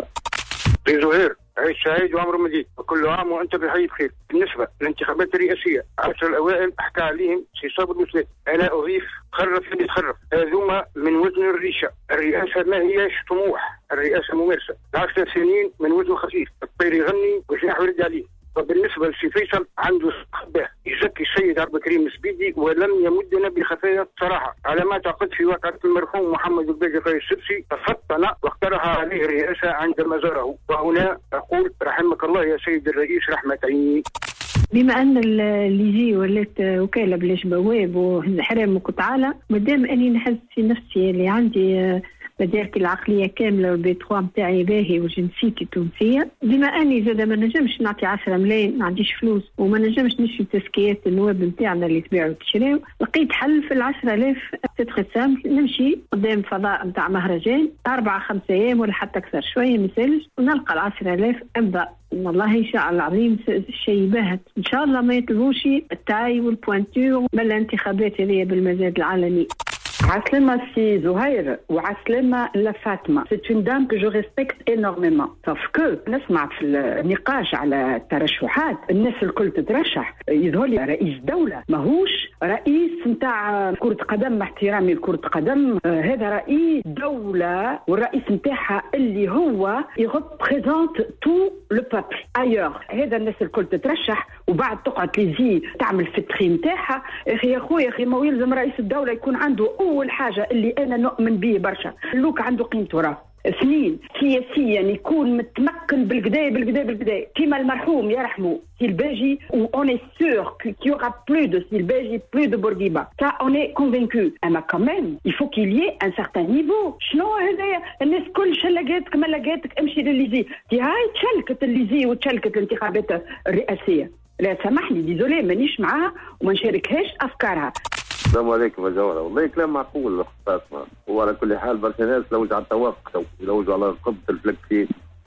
في زهير عيش سعيد وعمر مجيد، وكل عام وانت بحي بخير. بالنسبه للانتخابات الرئاسيه 10 الاوائل احكى عليهم سي صابر المسلم. انا اضيف خرف اللي تخرف، هذوما من وزن الريشه. الرئاسه ما هيش طموح، الرئاسه ممارسه. 10 سنين من وزن خفيف، الطير يغني وجناح يرد عليه. وبالنسبه لسي فيصل عنده خباه يزكي السيد عبد الكريم السبيدي، ولم يمدنا بخفايا صراحه. على ما اعتقد في واقعه المرحوم محمد الباجي قيس السبسي تفطن واقترح عليه الرئاسه عندما زاره. وهنا اقول رحمك الله يا سيد الرئيس رحمه عيني. بما ان اللي يجي ولات وكاله بلاش بواب وحرام وكتعالى، مادام اني نحس في نفسي اللي عندي مداركي العقليه كامله والبيتخوا نتاعي باهي وجنسيتي تونسيه، بما اني زاد ما نجمش نعطي 10 ملايين، ما عنديش فلوس وما نجمش نشري تزكيات النواب نتاعنا اللي تبيعوا وتشريوا، لقيت حل في 10,000 تتخسام. نمشي قدام فضاء نتاع مهرجان 4-5 أيام ولا حتى اكثر شويه مثالش، ونلقى 10,000 امضاء. والله ان شاء الله العظيم الشيء باهت ان شاء الله ما يطلبوش التاي والبوانتور من الانتخابات هذه بالمزاد العالمي. عسلامة سي زهير وعسلامة لفاطمة. C'est une dame que je respecte énormément. Sauf que نسمع في النقاش على الترشحات الناس الكل تترشح، يظهر لي رئيس دولة ماهوش رئيس نتاع كرة قدم، مع احترامي لكرة قدم، هذا رئيس دولة والرئيس نتاعها اللي هو يغبريزونت تو لو بابل ايور. هذا الناس الكل تترشح وبعد تقعد تليزي تعمل في التخي نتاعها. يا خويا اخي ما يلزم رئيس الدولة يكون عنده أول حاجة اللي أنا نؤمن به برشا، لوك عنده قيمته راه. اثنين، سياسيا يكون متمكن بالقداي كيما المرحوم يرحمه سي الباجي، و on est sûr qu'il y aura plus de سي الباجي plus de بورقيبة. ça on est convaincu. اما quand même il faut qu'il y ait un certain niveau. شنو هذايا الناس كل شلقاتك ما لقاتك امشي للليزي، هاي تشلكت الليزي وتشلكت الانتخابات الرئاسية. لا سامحني ديزولي مانيش معاها وما نشاركهاش افكارها. السلام عليكم يا جوهر، والله كلام معقول فاطمه. وعلى كل حال برشا ناس لوجوا على التوافق، لوجوا على قبة الفلكسي،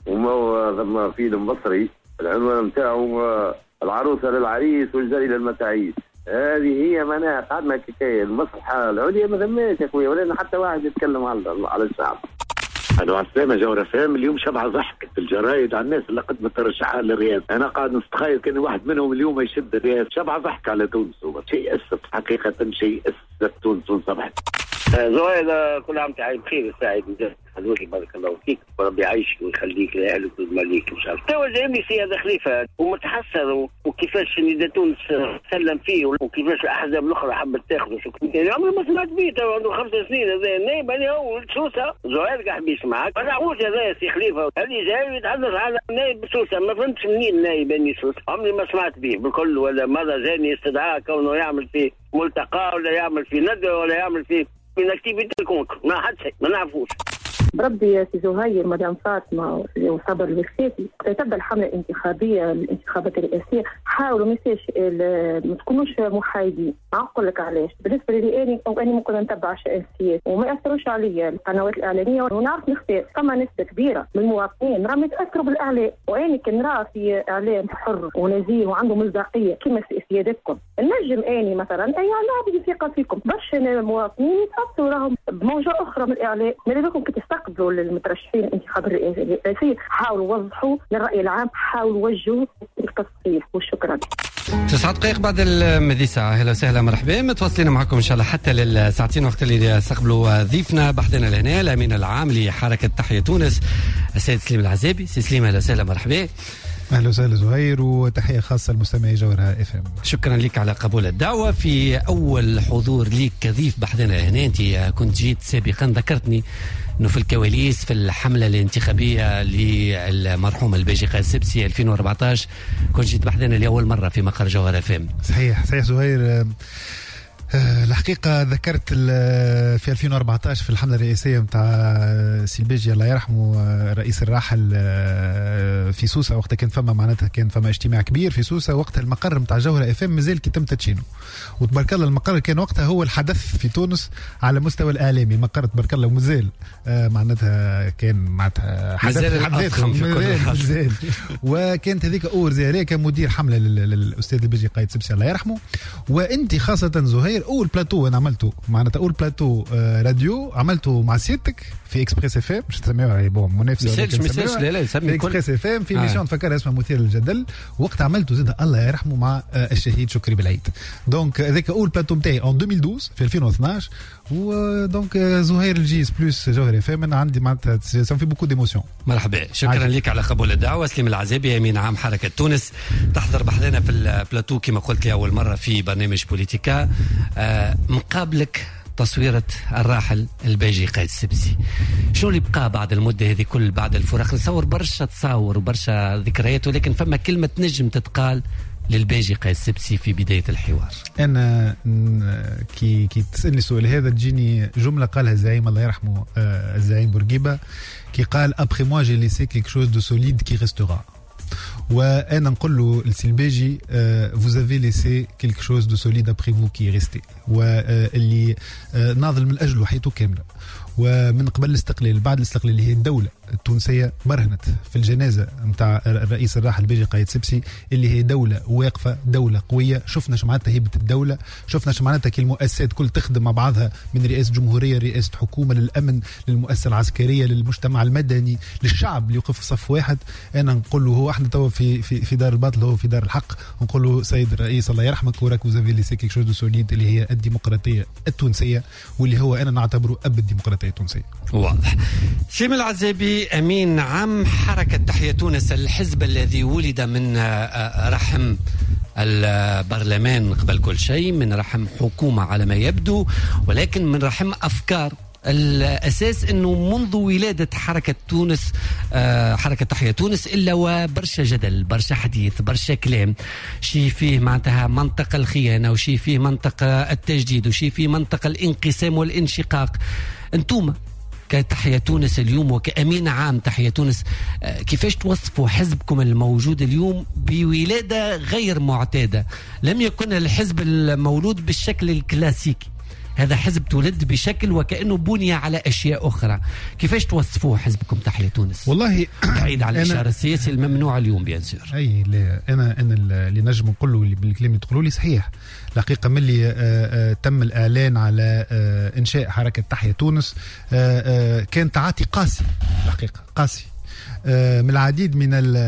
وما ثم فيلم مصري العنوان نتاعو العروسه للعريس والجري للمتاعيس. هذه هي معناها قعدنا كيكايه المصلحه العليا ما ثماش يا خويا، ولا حتى واحد يتكلم على الشعب. أنا عسلامة جوهر فهم. اليوم شبعة ضحك في الجرايد على الناس اللي قدمت ترشحها للرئاسة. أنا قاعد نستخيل كان واحد منهم اليوم يشد الرئاسة. شبعة ضحك على تونس، شيء أسف حقيقة، شيء أسف تونس ونصبحت. زهير كل عام تعيب بخير السعيد حلولي بارك الله فيك وربي يعيشك ويخليك لأهلك وماليك إن شاء الله. توجهني سي هذا خليفة ومتحسر وكيفاش ندى تونس سلم فيه وكيفاش الأحزاب الأخرى حبت تاخذه. يعني عمري ما سمعت بيه، تو عنده 5 سنين هذا نايم أنا هو سوسة. زهير قاعد يسمعك ما نعرفوش هذا سي خليفة هذه جاي يتحدث على نايب سوسة، ما فهمتش منين نايب بني سوسة، عمري ما سمعت بيه بالكل. ولا ماذا جاني استدعاء كونه يعمل في ملتقى ولا يعمل في ندوة ولا يعمل في من اكتيفيتي الكونك، ما حد شيء ما نعرفوش. بربي يا سي زهير مدام فاطمه وصبر الوفاتي تبدا الحمله الانتخابيه الانتخابات الرئاسيه، حاولوا ما تكونوش محايدين. نقول لك علاش. بالنسبه لي اني ممكن نتبع الشأن السياسي وما ياثروش عليا القنوات الاعلاميه ونعرف نختار. فما نسبه كبيره من المواطنين راهم يتاثروا بالاعلام، واني كنرى في اعلام حر ونزيه وعنده مصداقيه كما سيادتكم النجم اني مثلا اي نعطي ثقه فيكم برشا المواطنين يتاثروا راهم بموجه اخرى من الاعلام. ماذا بكم تستقبلوا للمترشحين الانتخابات الرئاسيه، حاولوا وضحوا للراي العام، حاولوا وجهوا التصحيح. وشكرا. 9 دقائق بعد المذي ساعة. اهلا وسهلا مرحبا، متواصلين معكم ان شاء الله حتى للساعتين وقت اللي استقبلوا ضيفنا بحثنا لهنا الامين العام لحركه تحيا تونس السيد سليم العزابي. سي سليم اهلا وسهلا مرحبا. اهلا وسهلا زهير، وتحيه خاصه لمستمعي جوهرة اف ام. شكرا لك على قبول الدعوه. في اول حضور ليك كضيف بحثنا هنا، انت كنت جيت سابقا ذكرتني انه في الكواليس في الحمله الانتخابيه للمرحوم الباجي قائد السبسي 2014 كنت جيت بحثنا لاول مره في مقر جوهرة اف ام. صحيح زهير. الحقيقة ذكرت في 2014 في الحملة الرئاسية متاع سي الباجي الله يرحمه رئيس الراحل في سوسة، وقتها كان فما اجتماع كبير في سوسة، وقتها المقر متاع جوهرة اف ام مازال كي تم تدشينه، وتبارك الله المقر كان وقتها هو الحدث في تونس على مستوى الإعلامي. مقر تبارك الله ومازال كان معناتها حدث مازال وكانت هذيك أول زي كان مدير حملة للأستاذ الباجي قائد السبسي الله يرحمه. وأنت خاصة زهير اول بلاتو انا عملته معناتها اول بلاتو راديو عملته مع سيادتك في اكسبريس اف ام، مش تسميوها بون منافسه لا يسمي اكسبريس اف ام في ميشن تفكر اسمها مثير للجدل، وقت عملته زاد الله يرحمه مع الشهيد شكري بالعيد. دونك هذاك اول بلاتو نتاعي ان 2012 في 2012. ودونك زهير الجيز بلس جوهرة اف ام انا عندي معناتها سان في بوكو ديموسيون. مرحبا، شكرا لك على قبول الدعوه. سليم العزابي امين عام حركه تونس تحضر بحثنا في البلاتو كما قلت لي اول مره في برنامج بوليتيكا. مقابلك تصويرة الراحل الباجي قائد السبسي، شو اللي بقى بعد المدة هذه كل بعد الفراق؟ نصور برشا تصاور وبرشا ذكريات، ولكن فما كلمة نجم تتقال للباجي قائد السبسي في بداية الحوار. أنا كي تسألني السؤال هذا تجيني جملة قالها الزعيم الله يرحمه الزعيم بورقيبة، كي قال après moi j'ai laissé quelque chose de solide qui restera. وانا نقول له السلباجي vous avez laissé quelque chose de solide après vous qui est resté، واللي ناضل من اجله حياته كامله. ومن قبل الاستقلال بعد الاستقلال اللي هي الدولة التونسية برهنت في الجنازة متاع الرئيس الراحل الباجي قائد السبسي اللي هي دولة واقفة، دولة قوية. شفنا شمعتها هيبة الدولة، شفنا شمعتها كي المؤسسات كل تخدم مع بعضها، من رئاسة جمهورية رئاسة حكومة للأمن للمؤسسة العسكرية للمجتمع المدني للشعب اللي يقف في صف واحد. أنا نقول له هو احنا توا في دار الباطل، هو في دار الحق. نقول له سيد الرئيس الله يرحمك وراك وزافي لي سيكيك شو دو سوليد اللي هي الديمقراطية التونسية، واللي هو أنا نعتبره أب الديمقراطية التونسية. واضح. سليم العزابي أمين عام حركة تحيا تونس، الحزب الذي ولد من رحم البرلمان قبل كل شيء، من رحم حكومة على ما يبدو، ولكن من رحم أفكار. الأساس أنه منذ ولادة حركة تونس حركة تحيا تونس إلا وبرشا جدل، برشا حديث، برشا كلام، شي فيه معناتها منطقة الخيانة، وشي فيه منطقة التجديد، وشي فيه منطقة الانقسام والانشقاق. أنتم كتحيا تونس اليوم وكأمين عام تحيا تونس، كيفاش توصفوا حزبكم الموجود اليوم بولادة غير معتادة؟ لم يكن الحزب المولود بالشكل الكلاسيكي، هذا حزب تولد بشكل وكأنه بني على أشياء أخرى. كيفاش توصفوه حزبكم تحيا تونس؟ والله بعيد عن الإشارة السياسي الممنوع اليوم بيانسير. أي لا، أنا اللي نجم نقول له بالكلام اللي تقولوا لي صحيح. الحقيقة ملي تم الإعلان على إنشاء حركة تحيا تونس كان تعاطي قاسي، الحقيقة قاسي من العديد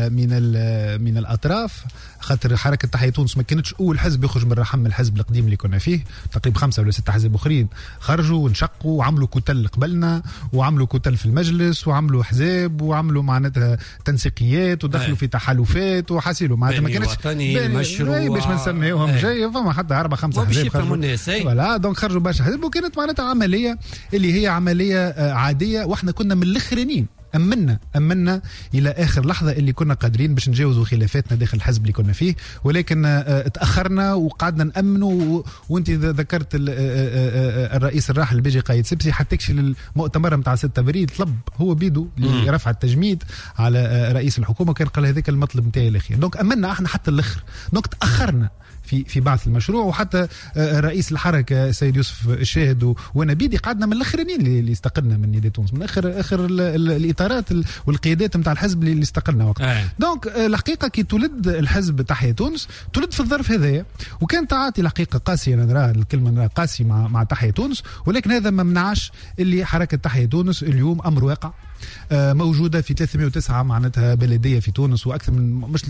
من الأطراف، خاطر حركة تحيا تونس ما كانتش أول حزب يخرج من رحم الحزب القديم اللي كنا فيه. تقريبا 5 ولا 6 حزب أخرين خرجوا ونشقوا وعملوا كتل قبلنا، وعملوا كتل في المجلس، وعملوا حزاب، وعملوا معناتها تنسيقيات، ودخلوا في تحالفات وحاسيلوا معناتها ما كانتش مشروع باش ما نسميوهم جاي. فما حتى 4-5 حزب خرجوا، ولا دونك خرجوا برشا حزب، وكانت معناتها عملية اللي هي عملية عادية. واحنا كنا من الآخرين أمنا إلى آخر لحظة اللي كنا قادرين باش نجاوزوا خلافاتنا داخل الحزب اللي كنا فيه، ولكن تأخرنا وقعدنا نأمنوا. وانت ذكرت الرئيس الراحل الباجي قائد السبسي، حتى يكشي للمؤتمر متاع 6 ابريل طلب هو بيدو لرفع التجميد على رئيس الحكومة، كان قال هذاك المطلب نتاعي الأخير. دونك أمنا احنا حتى الآخر، دونك تأخرنا في بعث المشروع. وحتى رئيس الحركة سيد يوسف الشاهد وانا بيدي قعدنا من الاخرين اللي استقلنا من يدي تونس، من اخر الاطارات والقيادات نتاع الحزب اللي استقلنا وقتها. دونك الحقيقه كي تولد الحزب تحيا تونس تولد في الظرف هذايا، وكان تعاطي الحقيقه قاسي، انا نرى الكلمه نرى قاسي مع تحيا تونس، ولكن هذا ما منعش اللي حركه تحيا تونس اليوم امر واقع موجوده في 309 معناتها بلديه في تونس، واكثر من مش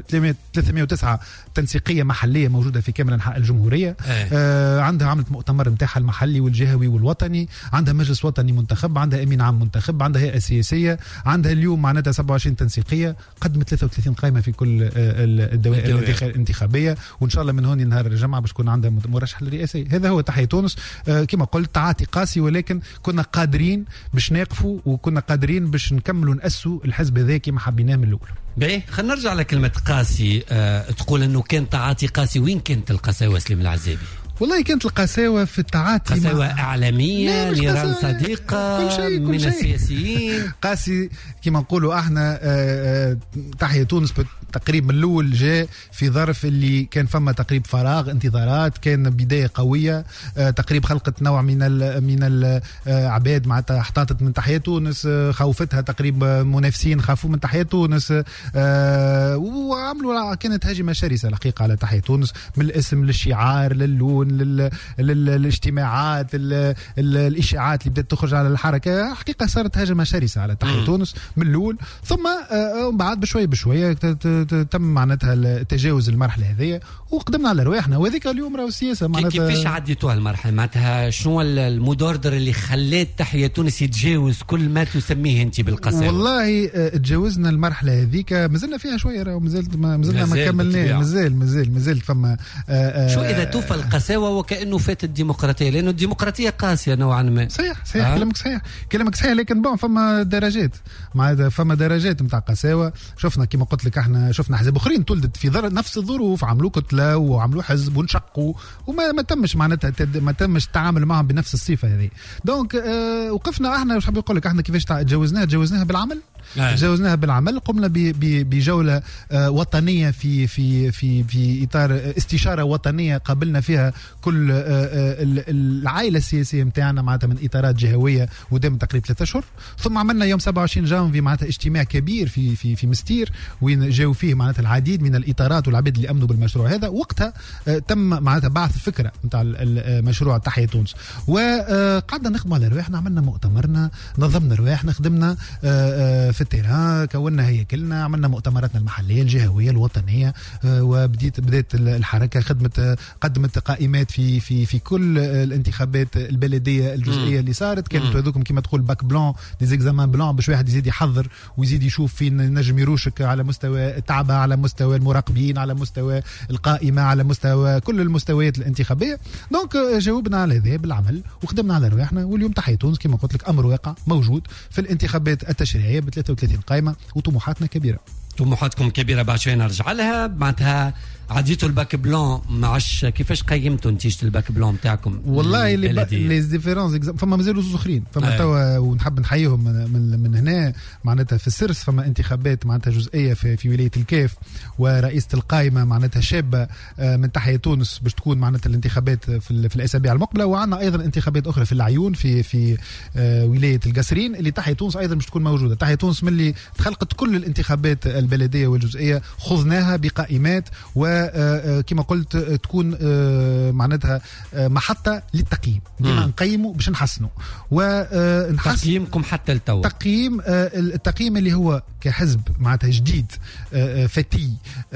309 تنسيقيه محليه موجوده في كامل انحاء الجمهوريه. عندها عملت مؤتمر نتاعها المحلي والجهوي والوطني، عندها مجلس وطني منتخب، عندها امين عام منتخب، عندها هيئه سياسيه، عندها اليوم معناتها 27 تنسيقيه، قدمت 33 قائمه في كل الدوائر الانتخابيه، وان شاء الله من هون نهار الجمعه باش يكون عندها مرشح للرئاسه. هذا هو تحيا تونس. كما قلت تعاطي قاسي، ولكن كنا قادرين باش نقفوا وكنا قادرين باش نكملوا نأسوا الحزب هذا كما حبيناه من الاول. باهي خلينا نرجع لكلمه قاسي. تقول انه كان تعاطي قاسي، وين كانت القساوه سليم العزابي؟ والله كانت القساوة في التعاطي، قساوة إعلامية، نيران صديقة كل من السياسيين. قاسي كما نقولوا احنا. تحيا تونس تقريبا من الاول جاء في ظرف اللي كان فما تقريب فراغ انتظارات، كان بدايه قويه، تقريب خلقت نوع من العباد معناتها احتاطت من تحيا تونس، خوفتها تقريب منافسين خافوا من تحيا تونس، وعملوا كانت هجمه شرسه الحقيقه على تحيا تونس، من الاسم للشعار للون للاجتماعات الاشاعات اللي بدات تخرج على الحركه. حقيقه صارت هجمه شرسه على تحيا تونس من الاول، ثم بعد بشويه تم معناتها التجاوز المرحله هذه وقدمنا على رواحنا، وهذيك اليوم راهو السياسه معناتها. كيفاش عديتوها المرحله؟ معناتها شنو المدردر اللي خلات تحيا تونس يتجاوز كل ما تسميه انت بالقساوه؟ والله تجاوزنا المرحله هذيك، مازلنا فيها شويه، راهو مازلنا ما كملناه، مازال فما شو اذا توفى القساوه وكانه فات الديمقراطيه، لانه الديمقراطيه قاسيه نوعا ما. صحيح كلامك صحيح، لكن بون فما درجات، فما درجات نتاع قساوه. شفنا كما قلت لك احنا شفنا احزاب اخرين تولدت في نفس الظروف، عملوا كتله وعملوا حزب وانشقوا، وما تمش معناتها ما تمش التعامل معهم بنفس الصفه هذه. دونك وقفنا احنا، واش حاب نقول لك، احنا كيفاش تجاوزناها بالعمل. تجاوزناها بالعمل، قمنا بجوله وطنيه في اطار استشاره وطنيه قابلنا فيها كل العائله السياسيه نتاعنا معناتها من اطارات جهويه، ودام تقريبا 3 أشهر. ثم عملنا يوم 27 جانفي معناتها اجتماع كبير في مستير، وين جاوا فيه معناتها العديد من الاطارات والعباد اللي امنوا بالمشروع هذا. وقتها تم معناتها بعث الفكره نتاع المشروع تحيا تونس، وقعدنا نخدموا على رواحنا، عملنا مؤتمرنا، نظمنا رواحنا، خدمنا في التيران، كونا هيكلنا، عملنا مؤتمراتنا المحليه الجهويه الوطنيه، بدات الحركه قدمت قائمات في كل الانتخابات البلديه الجزئيه اللي صارت. كانت هذوكم كما تقول باك بلان، دي زيكزامان بلان، باش واحد يزيد يحضر ويزيد يشوف فين نجم يروشك على مستوى التعبئه، على مستوى المراقبين، على مستوى القائمه، على مستوى كل المستويات الانتخابيه. دونك جاوبنا على هذا بالعمل وخدمنا على رواحنا، واليوم تحيا تونس كما قلت لك امر واقع موجود في الانتخابات التشريعيه ب 33 قائمه، وطموحاتنا كبيره. طموحاتكم كبيره، بعد شويه نرجع لها. معناتها عديتوا الباك بلان، معش كيفاش قيمتوا نتيجه الباك بلان نتاعكم؟ والله لي ديفيرونس فما مازالوا زوج اخرين، فما توا ونحب نحييهم من هنا معناتها في السرس. فما انتخابات معناتها جزئيه في ولايه الكاف، ورئيسه القائمه معناتها شابه من تحيا تونس باش تكون معناتها الانتخابات في الاسابيع المقبله. وعندنا ايضا انتخابات اخرى في العيون في ولايه القصرين اللي تحيا تونس ايضا باش تكون موجوده. تحيا تونس من اللي تخلقت كل الانتخابات البلديه والجزئيه خذناها بقائمات، وكما قلت تكون معناتها محطة للتقييم، ديما نقيمه باش نحسنه ونحسن تقييمكم حتى التو. التقييم اللي هو كحزب معناتها جديد فتي،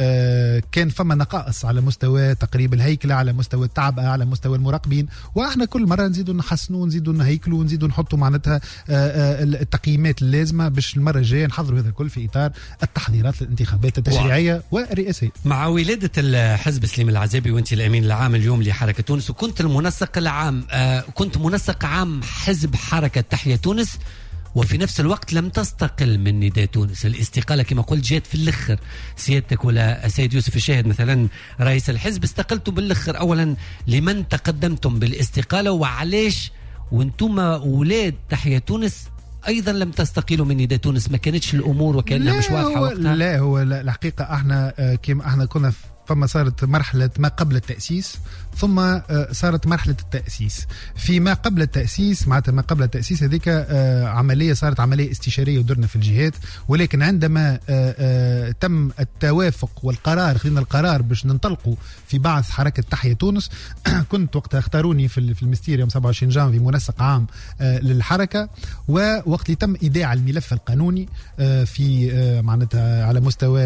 كان فما نقائص على مستوى تقريب الهيكلة، على مستوى التعبئة، على مستوى المراقبين، واحنا كل مرة نزيدوا نحسنوا ونزيدوا نهيكلوا ونزيدوا نحطوا معناتها التقييمات اللازمة باش المرة الجاية نحضروا هذا الكل في إطار التحضيرات للانتخابات التشريعية والرئاسية. مع ولادة الحزب سليم العزابي وانت الامين العام اليوم لحركه تونس، وكنت المنسق العام، كنت منسق عام حزب حركه تحيا تونس، وفي نفس الوقت لم تستقل من نداء تونس. الاستقاله كما قلت جات في الاخر، سيادتك ولا السيد يوسف الشاهد مثلا رئيس الحزب استقلتوا بالاخر. اولا لمن تقدمتم بالاستقاله وعلاش؟ وانتم اولاد تحيا تونس ايضا لم تستقيلوا من نداء تونس، ما كانتش الامور وكانها مش واضحه وقتها؟ لا هو الحقيقه احنا كما احنا كنا فما صارت مرحلة ما قبل التأسيس، ثم صارت مرحلة التأسيس. في ما قبل التأسيس معناتها ما قبل التأسيس هذيك عملية صارت عملية استشارية ودرنا في الجهات، ولكن عندما تم التوافق والقرار، خذينا القرار باش ننطلقوا في بعث حركة تحيا تونس كنت وقتها اختاروني في المستير يوم 27 جانفي منسق عام للحركة، ووقت اللي تم إيداع الملف القانوني في معناتها على مستوى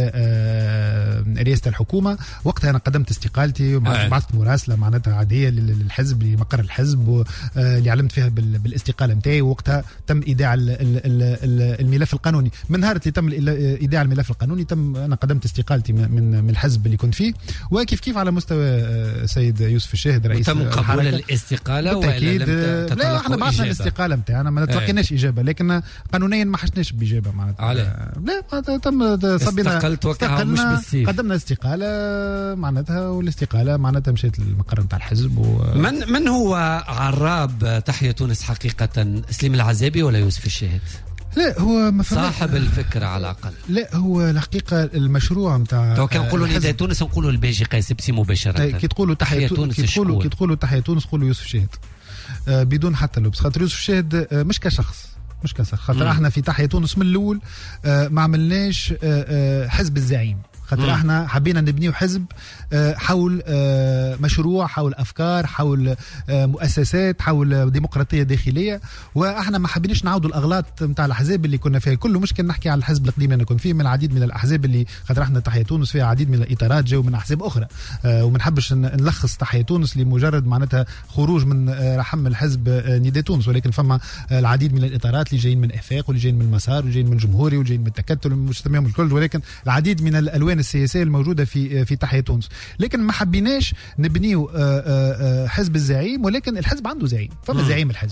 رئاسة الحكومة، وقتها أنا قدمت استقالتي وبعثت مراسلة معناتها عادية للحزب لمقر الحزب اللي علمت فيها بالاستقالة متاعي، ووقتها تم إيداع الملف القانوني. من نهار اللي تم إيداع الملف القانوني تم أنا قدمت استقالتي من الحزب اللي كنت فيه، وكيف على مستوى سيد يوسف الشاهد رئيس تم قبول الاستقالة بالتأكيد. لا احنا بعثنا الاستقالة متاعنا ما تلقيناش إجابة، لكن قانونيا ما حشناش بإجابة معناتها. لا تم صبينا استقلت وقتها مش بالسيف، قدمنا استقالة معناتها، والاستقالة معناتها مشيت للمقر نتاع الحزب من هو عراب تحيا تونس حقيقة؟ سليم العزابي ولا يوسف الشاهد؟ لا هو صاحب الفكرة على الأقل. لا هو الحقيقة المشروع نتاع تو كان نقولوا نداء تونس نقولوا الباجي قيس بسي مباشرة. كي تقولوا تحيا تونس كي تقولوا تحيا تونس قولوا يوسف الشاهد بدون حتى لبس، خاطر يوسف الشاهد مش كشخص خاطر احنا في تحيا تونس من الأول ما عملناش حزب الزعيم، خاطر احنا حبينا نبنيو حزب حول مشروع، حول افكار، حول مؤسسات، حول ديمقراطيه داخليه، واحنا ما حبيناش نعاودوا الاغلاط نتاع الاحزاب اللي كنا فيها. كله مش كان نحكي على الحزب القديم اللي كنا فيه من العديد من الاحزاب اللي خاطر احنا تحيا تونس فيها عديد من الاطارات جاوا من احزاب اخرى، وما نحبش نلخص تحيا تونس لمجرد معناتها خروج من رحم الحزب نداء تونس، ولكن فما العديد من الاطارات اللي جايين من افاق واللي جايين من المسار واللي جايين من الجمهوري واللي جايين من التكتل مش تسميهم الكل، ولكن العديد من الالوان السياسيه الموجوده في تحيا تونس. لكن ما حبيناش نبنيو حزب الزعيم، ولكن الحزب عنده زعيم، فما زعيم الحزب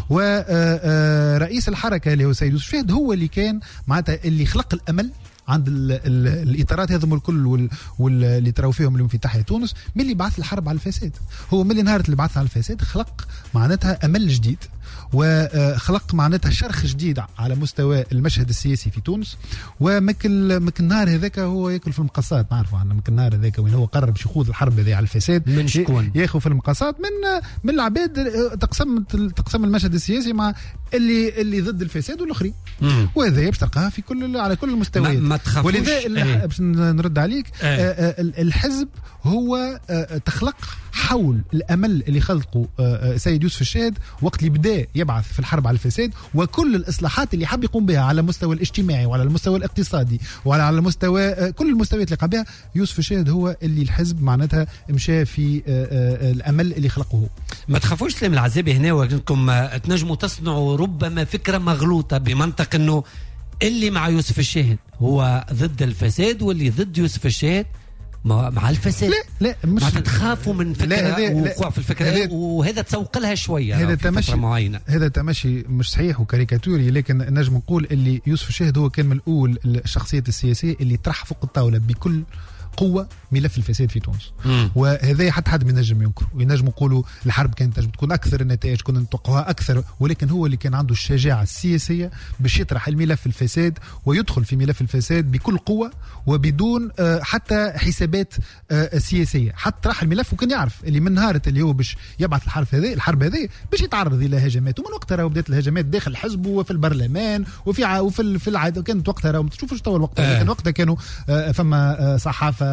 ورئيس الحركه اللي هو سيد يوسف الشاهد هو اللي كان معناتها اللي خلق الامل عند الاطارات هذم الكل واللي تراو فيهم اليوم في تحيا تونس، من اللي بعث الحرب على الفساد. هو من اللي نهار اللي بعث على الفساد خلق معناتها امل جديد، وخلق معناتها شرخ جديد على مستوى المشهد السياسي في تونس. ومكل النهار هذاك هو ياكل في المقصات، نعرفوا عندنا مكل النهار هذاك وين هو قرر باش يخوض الحرب هذه على الفساد. من شكون ياخذ في المقصات؟ من العباد تقسم المشهد السياسي مع اللي ضد الفساد والاخرين، وهذا باش تلقاها في على كل المستويات. ما تخافوش. ولذا باش نرد عليك الحزب هو تخلق حول الامل اللي خلقه سيد يوسف الشاهد وقت اللي بدا يبعث في الحرب على الفساد، وكل الاصلاحات اللي حب يقوم بها على المستوى الاجتماعي وعلى المستوى الاقتصادي وعلى المستوى كل المستويات اللي قام بها يوسف الشاهد هو اللي الحزب معناتها مشى في الامل اللي خلقه هو. ما تخافوش سليم العزابي هنا، وانكم تنجموا تصنعوا ربما فكره مغلوطه بمنطق انه اللي مع يوسف الشاهد هو ضد الفساد واللي ضد يوسف الشاهد مع الفساد. لا مش تخافوا من فكره وقوع في الفكره، وهذا تسوق لها شويه هذا تمشي معينه. هذا تمشي مش صحيح وكاريكاتوري، لكن نجم نقول اللي يوسف الشاهد هو كان من الاول الشخصيات السياسيه اللي طرح فوق الطاوله بكل قوة ملف الفساد في تونس. وهذا حد من نجم ينكر، وينجم يقولوا الحرب كانت تكون أكثر، النتائج كنا نتوقعها أكثر، ولكن هو اللي كان عنده الشجاعة السياسية باش يطرح الملف الفساد ويدخل في ملف الفساد بكل قوة وبدون حتى حسابات سياسية. حتى طرح الملف وكان يعرف اللي من نهار اللي هو باش يبعث الحرب هذه باش يتعرض إلى هجمات، ومن وقتها بدات الهجمات داخل الحزب وفي البرلمان وفي العادة. كانت وقتها ما تشوفوش توا الوقت، لكن وقتها كانوا فما صحافة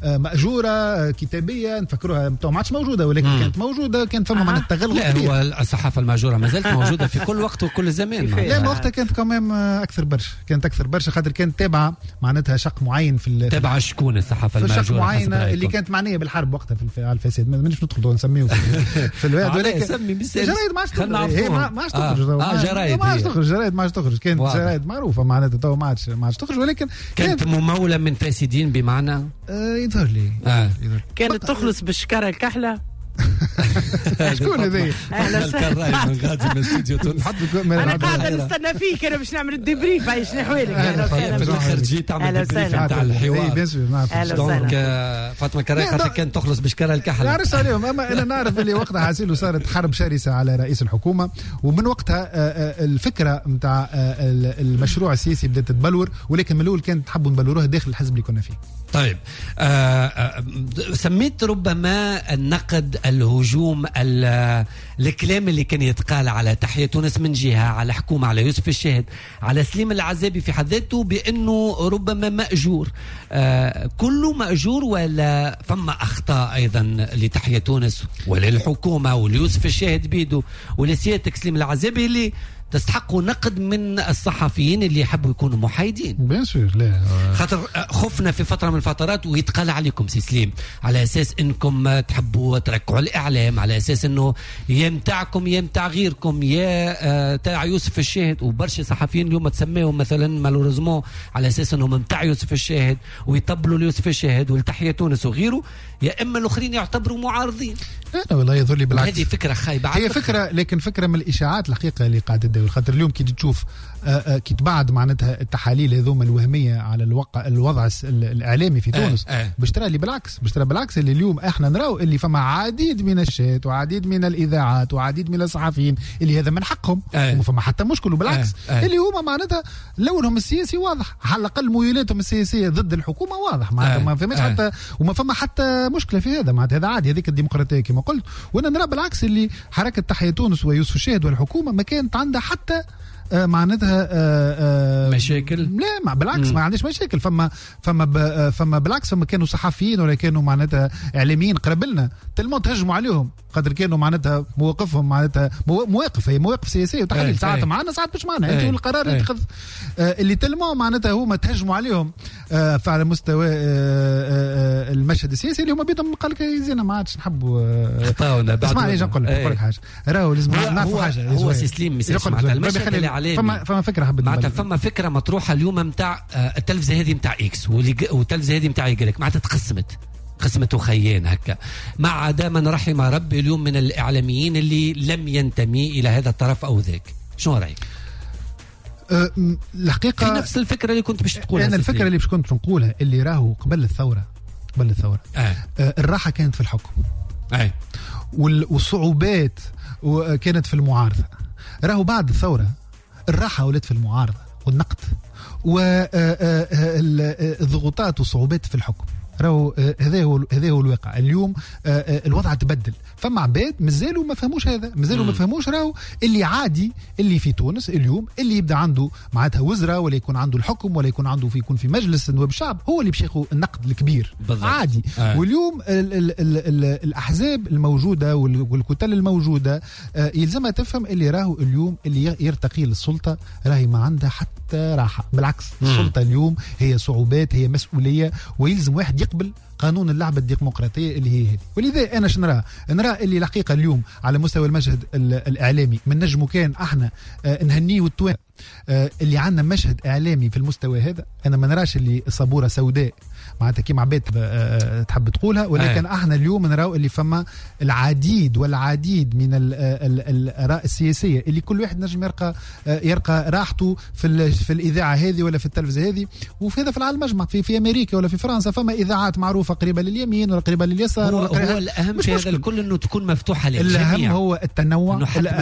مأجورة كتابية نفكروها ما عادش موجودة، ولكن كانت موجودة، كان فما معناتها تغلغل كبير. هو الصحافة المأجورة ما زالت موجودة في كل وقت وكل زمان. لا ما وقتها كانت كمان أكثر برشا، خاطر كانت تابعة معناتها شق معين في تابعة شكون الصحافة المأجورة؟ شق معين اللي كانت معنية بالحرب وقتها على الفساد. ما نجمش ندخل نسميه في الواد، ولكن جرايد ما عادش تخرج. كانت جرايد معروفة معناتها تو ما عادش تخرج، ولكن كانت ممولة من فاسدين بمعنى يظهر لي كانت تخلص بالشكارة الكحلة. شكون هذا؟ من غادي من استوديو تونس. انا قاعده نستنى فيك انا باش نعمل الديبريف. عايش نحوالك في الاخر جي تعمل الديبريف نتاع الحوار. دونك فاطمه كراي خاطر كان تخلص بشكرها الكحل. نعرف عليهم. اما انا نعرف اللي وقتها حاسيلو صارت حرب شرسه على رئيس الحكومه، ومن وقتها الفكره نتاع المشروع السياسي بدات تتبلور، ولكن من الاول كانت تحبوا نبلوروها داخل الحزب اللي كنا فيه. طيب سميت ربما النقد، الهجوم، الكلام اللي كان يتقال على تحية تونس من جهة، على حكومة، على يوسف الشاهد، على سليم العزابي في حد ذاته بأنه ربما مأجور. كله مأجور ولا فما أخطاء أيضا لتحية تونس وللحكومة وليوسف الشاهد بيدو ولسيادتك سليم العزابي اللي تستحقوا نقد من الصحفيين اللي يحبوا يكونوا محايدين؟ بيان سور. لا خاطر خفنا في فتره من الفترات ويتقال عليكم سي سليم على اساس انكم تحبوا تركعوا الاعلام، على اساس انه يا متاعكم يا متاع غيركم، يا تاع يوسف الشاهد. وبرشا صحفيين اليوم تسميهم مثلا مالوريزمون على اساس انهم متاع يوسف الشاهد ويطبلوا ليوسف الشاهد والتحية تونس وغيره، يا اما الاخرين يعتبروا معارضين. انا والله يظهر لي بالعكس هذه فكره خايبه. هي فكره، لكن فكره من الاشاعات الحقيقه اللي قاعده تدور. خاطر اليوم كي تشوف كي تبعد معناتها التحاليل هذوما الوهميه على الوضع الاعلامي في تونس، باش ترى اللي بالعكس اللي اليوم احنا نراو اللي فما عديد من الشات وعديد من الاذاعات وعديد من الصحفيين اللي هذا من حقهم وما فما حتى مشكل. وبالعكس اللي هما معناتها لونهم السياسي واضح، على الاقل ميولاتهم السياسيه ضد الحكومه واضح، معناتها ما فماش حتى وما فما حتى مشكله في هذا. معناتها هذا عادي، هذيك الديمقراطيه كما قلت. وانا نرى بالعكس اللي حركه تحية تونس ويوسف الشاهد والحكومه ما كانت عندها حتى معناتها مشاكل. لا بالعكس ما عنديش مشاكل. فما بالعكس فما كانوا صحفيين ولا كانوا معناتها اعلاميين قرب لنا تلمو تهجموا عليهم، قدر كانوا معناتها مواقفهم معناتها مواقف سياسيه وتحليل. ساعات معنا ساعات مش معنا، انت والقرار اللي تاخذ اللي تلمو معناتها هما تهجموا عليهم على مستوى المشهد السياسي اللي هما بيدهم قال لك زينا ما عادش نحبوا خطاونا. اسمعني ايش نقول لك حاجه، راهو لازم نعرفوا حاجه. هو سليم معناتها المشهد اللي عليه فما فكره حبيت معناتها فما فكره مطروحه اليوم نتاع التلفزه هذه نتاع اكس والتلفزه هذه نتاع يقلك معناتها قسمت وخيان هكا، ما عدا من رحم ربي اليوم من الاعلاميين اللي لم ينتمي الى هذا الطرف او ذاك. شنو رايك؟ الحقيقه في نفس الفكره اللي كنت باش تقولها. انا الفكره اللي باش كنت نقولها اللي راهو قبل الثوره الراحه كانت في الحكم والصعوبات كانت في المعارضه. راهو بعد الثوره الراحه ولات في المعارضه والنقد والضغوطات والصعوبات في الحكم. راهو هذا هو الواقع اليوم. الوضع تبدل. فما عباد مازالوا ما فهموش هذا، مازالوا ما فهموش راهو اللي عادي اللي في تونس اليوم اللي يبدا عنده معناتها وزراء ولا يكون عنده الحكم ولا يكون عنده يكون في مجلس نواب الشعب هو اللي باش ياخذ النقد الكبير بالضبط. عادي. واليوم الاحزاب الموجوده والكتل الموجوده يلزمها تفهم اللي راهو اليوم اللي يرتقي للسلطه راهي ما عندها حتى راحه. بالعكس السلطه اليوم هي صعوبات، هي مسؤوليه، ويلزم واحد يقبل قانون اللعبة الديمقراطية اللي هي هذه. ولذا أنا نرى اللي الحقيقة اليوم على مستوى المشهد الإعلامي من نجمو كان احنا نهنيه والتوان اللي عندنا مشهد إعلامي في المستوى هذا. أنا ما نراش اللي صبورة سوداء معناتها كيما عباد تحب تقولها، ولكن احنا اليوم نراو اللي فما العديد من الآراء السياسية اللي كل واحد نجم يرقى راحته في الإذاعة هذه ولا في التلفزة هذه. وفي هذا في العالم مجمع في أمريكا ولا في فرنسا فما إذاعات معروفة قريبة لليمين ولا قريبة لليسار. هو الأهم في هذا الكل أنه تكون مفتوحة للجميع. الأهم هو التنوع.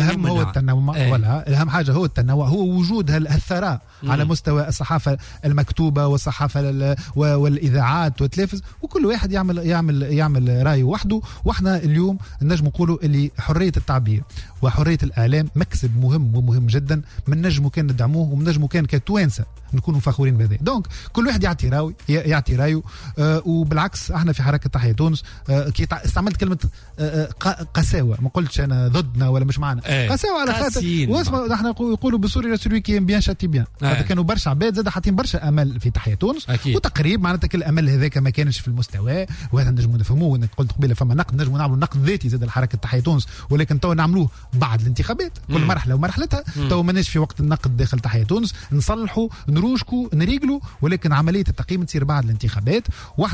ولا الأهم حاجة هو التنوع، هو وجود الثراء على مستوى الصحافة المكتوبة والصحافة والإذاعات والتلفز، وكل واحد يعمل رأيه وحده. واحنا اليوم نجم نقولوا اللي حرية التعبير وحرية الإعلام مكسب مهم ومهم جدا، من نجمو كان ندعموه ومن نجمو كان كتوانسة نكونوا فخورين بهذا. دونك كل واحد يعطي رايه. وبالعكس احنا في حركة تحية تونس كي استعملت كلمة قساوة، ما قلتش انا ضدنا ولا مش معنا. قساوة على خاطر واسمع احنا يقولوا بسوريا سوري كي بيان شاتي بيان. كانوا برشا عباد زاد حاطين برشا امل في تحية تونس وتقريب معناتها كل الامل هذاك ما كانش في المستوى، وهذا نجموا نفهموه. انك قلت قبيله فما نقد نجموا نعملوا نقد ذاتي زاد الحركة تحية تونس، ولكن تو نعملوه بعد الانتخابات كل مرحله ومرحلتها. تو ماناش في وقت النقد داخل تحية تونس، نصلحوا نروشكوا نريقلوا، ولكن عمليه التقييم تصير بعد الانتخابات. واحنا في الحقيقه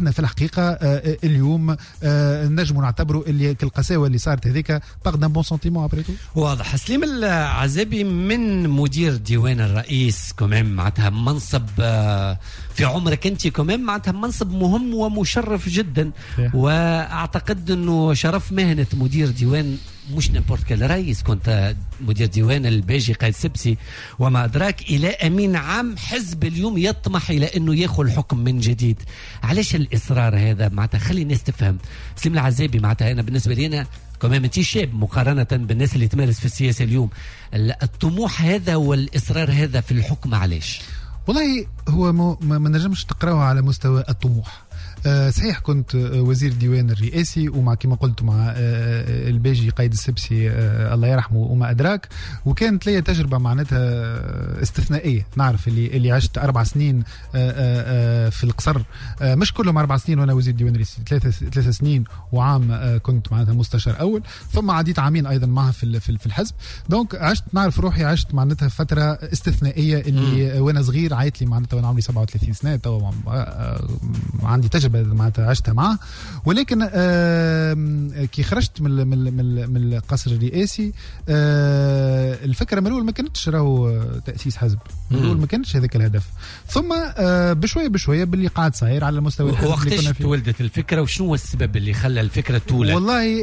الحقيقه اليوم نجم نعتبره اللي القساوه اللي صارت هذيك باغ دان بون سنتيمون ابري تو. واضح. سليم العزابي من مدير ديوان الرئيس كمان معناتها منصب في عمرك انت كمان معناتها منصب مهم ومشرف جدا، واعتقد انه شرف مهنه مدير ديوان مش نابورت كال رئيس، كنت مدير ديوان الباجي قايد سبسي وما أدراك إلى أمين عام حزب اليوم يطمح إلى أنه يأخذ الحكم من جديد. علاش الإصرار هذا معناتها؟ خلي الناس تفهم. سليم العزابي معناتها أنا بالنسبة لي أنا كمان انت شاب مقارنة بالناس اللي تمارس في السياسة اليوم، الطموح هذا والإصرار هذا في الحكم علاش؟ والله هو ما نجمش تقرأه على مستوى الطموح. صحيح كنت وزير ديوان الرئاسي ومع كما قلت مع الباجي قايد السبسي الله يرحمه وما أدراك، وكانت لي تجربة معناتها استثنائية. نعرف اللي عشت 4 سنين في القصر، مش كلهم 4 سنين وأنا وزير ديوان الرئاسي، 3 سنين وعام كنت معناتها مستشار أول، ثم عديت عامين أيضا معها في الحزب. دونك عشت نعرف روحي عشت معناتها فترة استثنائية اللي وأنا صغير عيت لي معناتها وأنا عمري 37 سنة تو عندي تجربة معناتها عشتها معه. ولكن كي خرجت من القصر الرئاسي الفكره من الاول ما كانتش راهو تاسيس حزب، من الاول ما كانتش هذاك الهدف. ثم بشويه باللي قاعد صاير على مستوى الحزب وقتاش تولدت الفكره وشنو هو السبب اللي خلى الفكره تولد؟ والله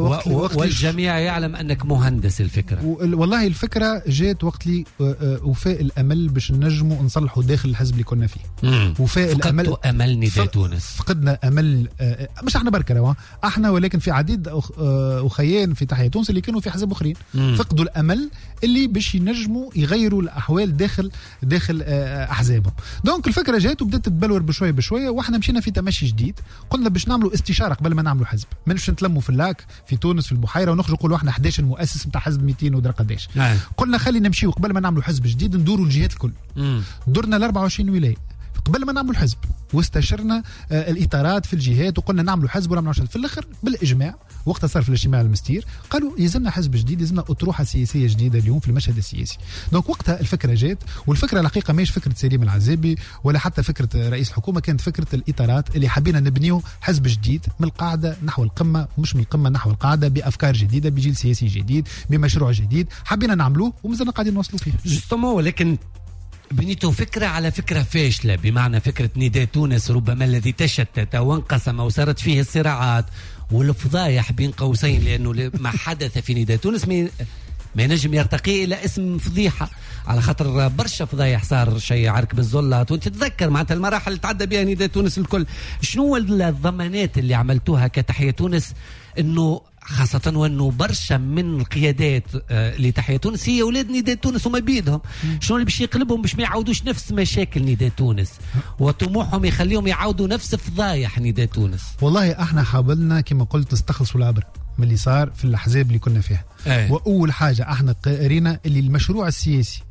والجميع يعلم انك مهندس الفكره. والله الفكره جات وقت لي وفاء الامل باش نجموا نصلحوا داخل الحزب اللي كنا فيه. وفاء الامل امل نداء تونس، فقدنا امل، مش احنا بركه احنا ولكن في عديد اخيان في تحية تونس اللي كانوا في حزب اخرين فقدوا الامل اللي باش ينجموا يغيروا الاحوال داخل احزابهم. دونك الفكره جات وبدات تتبلور بشويه واحنا مشينا في تمشي جديد. قلنا باش نعملوا استشاره قبل ما نعملوا حزب، ماناش نتلموا في اللاك في تونس في البحيره ونخرجوا نقولوا احنا 11 مؤسس نتاع حزب 200 ودرا قداش. قلنا خلي نمشيو قبل ما نعملوا حزب جديد ندوروا الجهات الكل. درنا ال 24 ولايه قبل ما نعملوا حزب، واستشرنا الاطارات في الجهات وقلنا نعملوا حزب ولا نعملوا حزب. في الاخر بالاجماع وقتها صار في الاجتماع المستير قالوا يلزمنا حزب جديد، يلزمنا اطروحه سياسيه جديده اليوم في المشهد السياسي. دونك وقتها الفكره جات، والفكره الحقيقه ماهيش فكره سليم العزابي ولا حتى فكره رئيس الحكومه، كانت فكره الاطارات اللي حبينا نبنيو حزب جديد من القاعده نحو القمه، مش من القمه نحو القاعده، بافكار جديده بجيل سياسي جديد بمشروع جديد حبينا نعملوه ومازلنا قاعدين نوصلوا فيه. جوستومون ولكن بنيتوا فكرة على فكرة فاشلة، بمعنى فكرة نداء تونس ربما الذي تشتت وانقسم وصارت فيه الصراعات والفضايح بين قوسين، لأنه ما حدث في نداء تونس ما ينجم يرتقي إلى اسم فضيحة، على خاطر برشا فضايح صار شيء عرك بالزلات، وانت تتذكر معناتها المراحل اللي تعدى بها نداء تونس الكل. شنو الضمانات اللي عملتوها كتحية تونس انه خاصة وانه برشا من القيادات اللي تحية تونس هي اولاد نداء تونس وما بيدهم، شنو اللي باش يقلبهم باش ما يعاودوش نفس مشاكل نداء تونس وطموحهم يخليهم يعاودوا نفس فضايح نداء تونس؟ والله احنا حاولنا كما قلت نستخلصوا العبرة من اللي صار في الاحزاب اللي كنا فيها. واول حاجه احنا قرينا اللي المشروع السياسي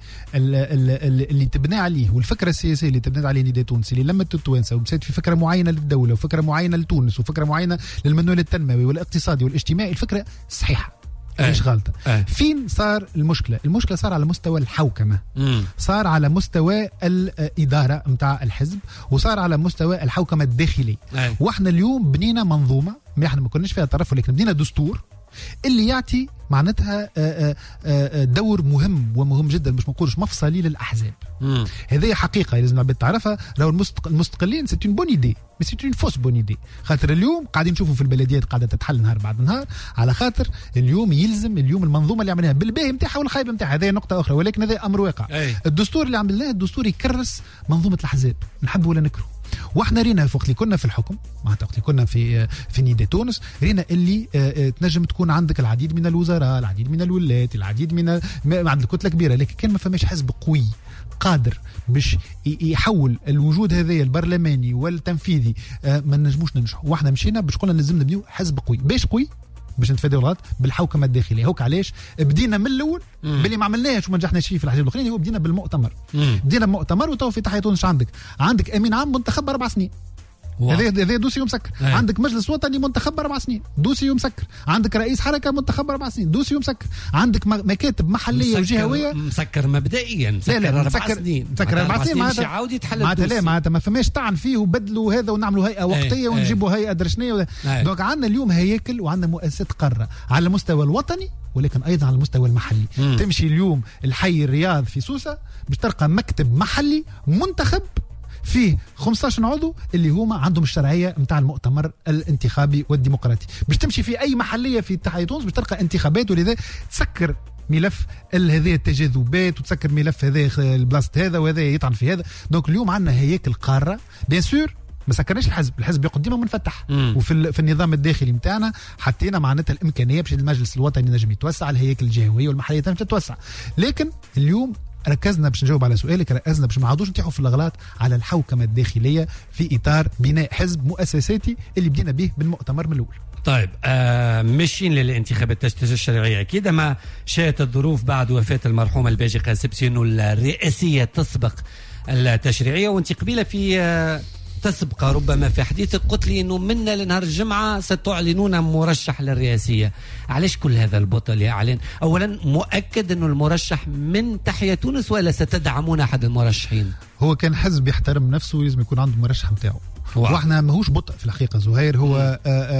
اللي تبنى عليه والفكره السياسيه اللي تبنى عليه نداء تونس اللي لمت التوانسه ومسات في فكره معينه للدوله وفكره معينه لتونس وفكره معينه للمنوال التنموي والاقتصادي والاجتماعي، الفكره صحيحه مش غلطه. فين صار المشكله؟ المشكله صار على مستوى الحوكمه، صار على مستوى الاداره نتاع الحزب، وصار على مستوى الحوكمه الداخليه. واحنا اليوم بنينا منظومه، احنا ما كناش فيها طرف ولكن بنينا دستور اللي يعطي معناتها دور مهم ومهم جدا، مش منقولش مفصلي للاحزاب. هذه حقيقه لازم العباد تعرفها. راهو المستقلين سيت اون بون ايدي مي سيت اون فوس بون ايدي، خاطر اليوم قاعدين نشوفوا في البلديات قاعده تتحل نهار بعد نهار، على خاطر اليوم يلزم المنظومه اللي عملناها بالباهي نتاعها والخايب نتاعها، هذه نقطه اخرى، ولكن هذا امر واقع. الدستور اللي عملناه الدستور يكرس منظومه الاحزاب، نحب ولا نكره. واحنا رينا وقت اللي كنا في الحكم معناتها وقت اللي كنا في نداء تونس رينا اللي تنجم تكون عندك العديد من الوزراء، العديد من الولايات، العديد من عند الكتله كبيره، لكن كان ما فماش حزب قوي قادر باش يحول الوجود هذايا البرلماني والتنفيذي. ما نجموش ننجحوا، واحنا مشينا باش قلنا لازم نبنيو حزب قوي. باش قوي باش نتفادوا الغلط بالحوكمه الداخليه. هوك علاش بدينا من الاول باللي ما عملناهش وما نجحناش فيه في الاحزاب الاخرين، هو بدينا بالمؤتمر. بدينا بمؤتمر وتو في تحية تونس عندك امين عام منتخب 4 سنين هذا دوسي مسكر. عندك مجلس وطني منتخب 4 سنين دوسي مسكر. عندك رئيس حركه منتخب 4 سنين دوسي مسكر. عندك مكاتب محليه وجهويه مسكر مبدئيا. مسكر 4 سنين. مسكر 4 سنين معناتها معناتها ما فماش طعن فيه وبدلوا هذا ونعملوا هيئه وقتيه ونجيبوا هيئه درشنيه. دونك عندنا اليوم هياكل وعندنا مؤسسات قاره على المستوى الوطني ولكن ايضا على المستوى المحلي. تمشي اليوم الحي الرياض في سوسه باش تلقى مكتب محلي منتخب فيه 15 عضو اللي هما عندهم الشرعيه نتاع المؤتمر الانتخابي والديمقراطي. باش تمشي في اي محليه في تحية تونس باش تلقى انتخابات، ولذا تسكر ملف هذه التجاذبات وتسكر ملف هذا البلاصت هذا وهذا يطعن في هذا. دونك اليوم عندنا هياكل قاره بيان سور ما سكرناش الحزب يقعد ديما منفتح. وفي النظام الداخلي نتاعنا حطينا معناتها الامكانيه باش المجلس الوطني نجم يتوسع، الهياكل الجهويه والمحليه تنجم تتوسع. لكن اليوم ركزنا باش نجاوب على سؤالك، ركزنا باش ما عادوش نطيحوا في الاغلاط على الحوكمه الداخليه في اطار بناء حزب مؤسساتي اللي بدينا به بالمؤتمر من الاول. طيب ماشيين للانتخابات التشريعيه اكيد، ما شاءت الظروف بعد وفاه المرحوم الباجي قاسبسي انه الرئاسيه تسبق التشريعيه، وانت قبيله في تسبق ربما في حديثك قلت لي انه منا لنهار الجمعه ستعلنون مرشح للرئاسيه. علاش كل هذا البطل يا اعلان؟ اولا مؤكد انه المرشح من تحيا تونس ولا ستدعمون احد المرشحين؟ هو كان حزب يحترم نفسه لازم يكون عنده مرشح نتاعو. واحنا ماهوش بطء في الحقيقه زهير، هو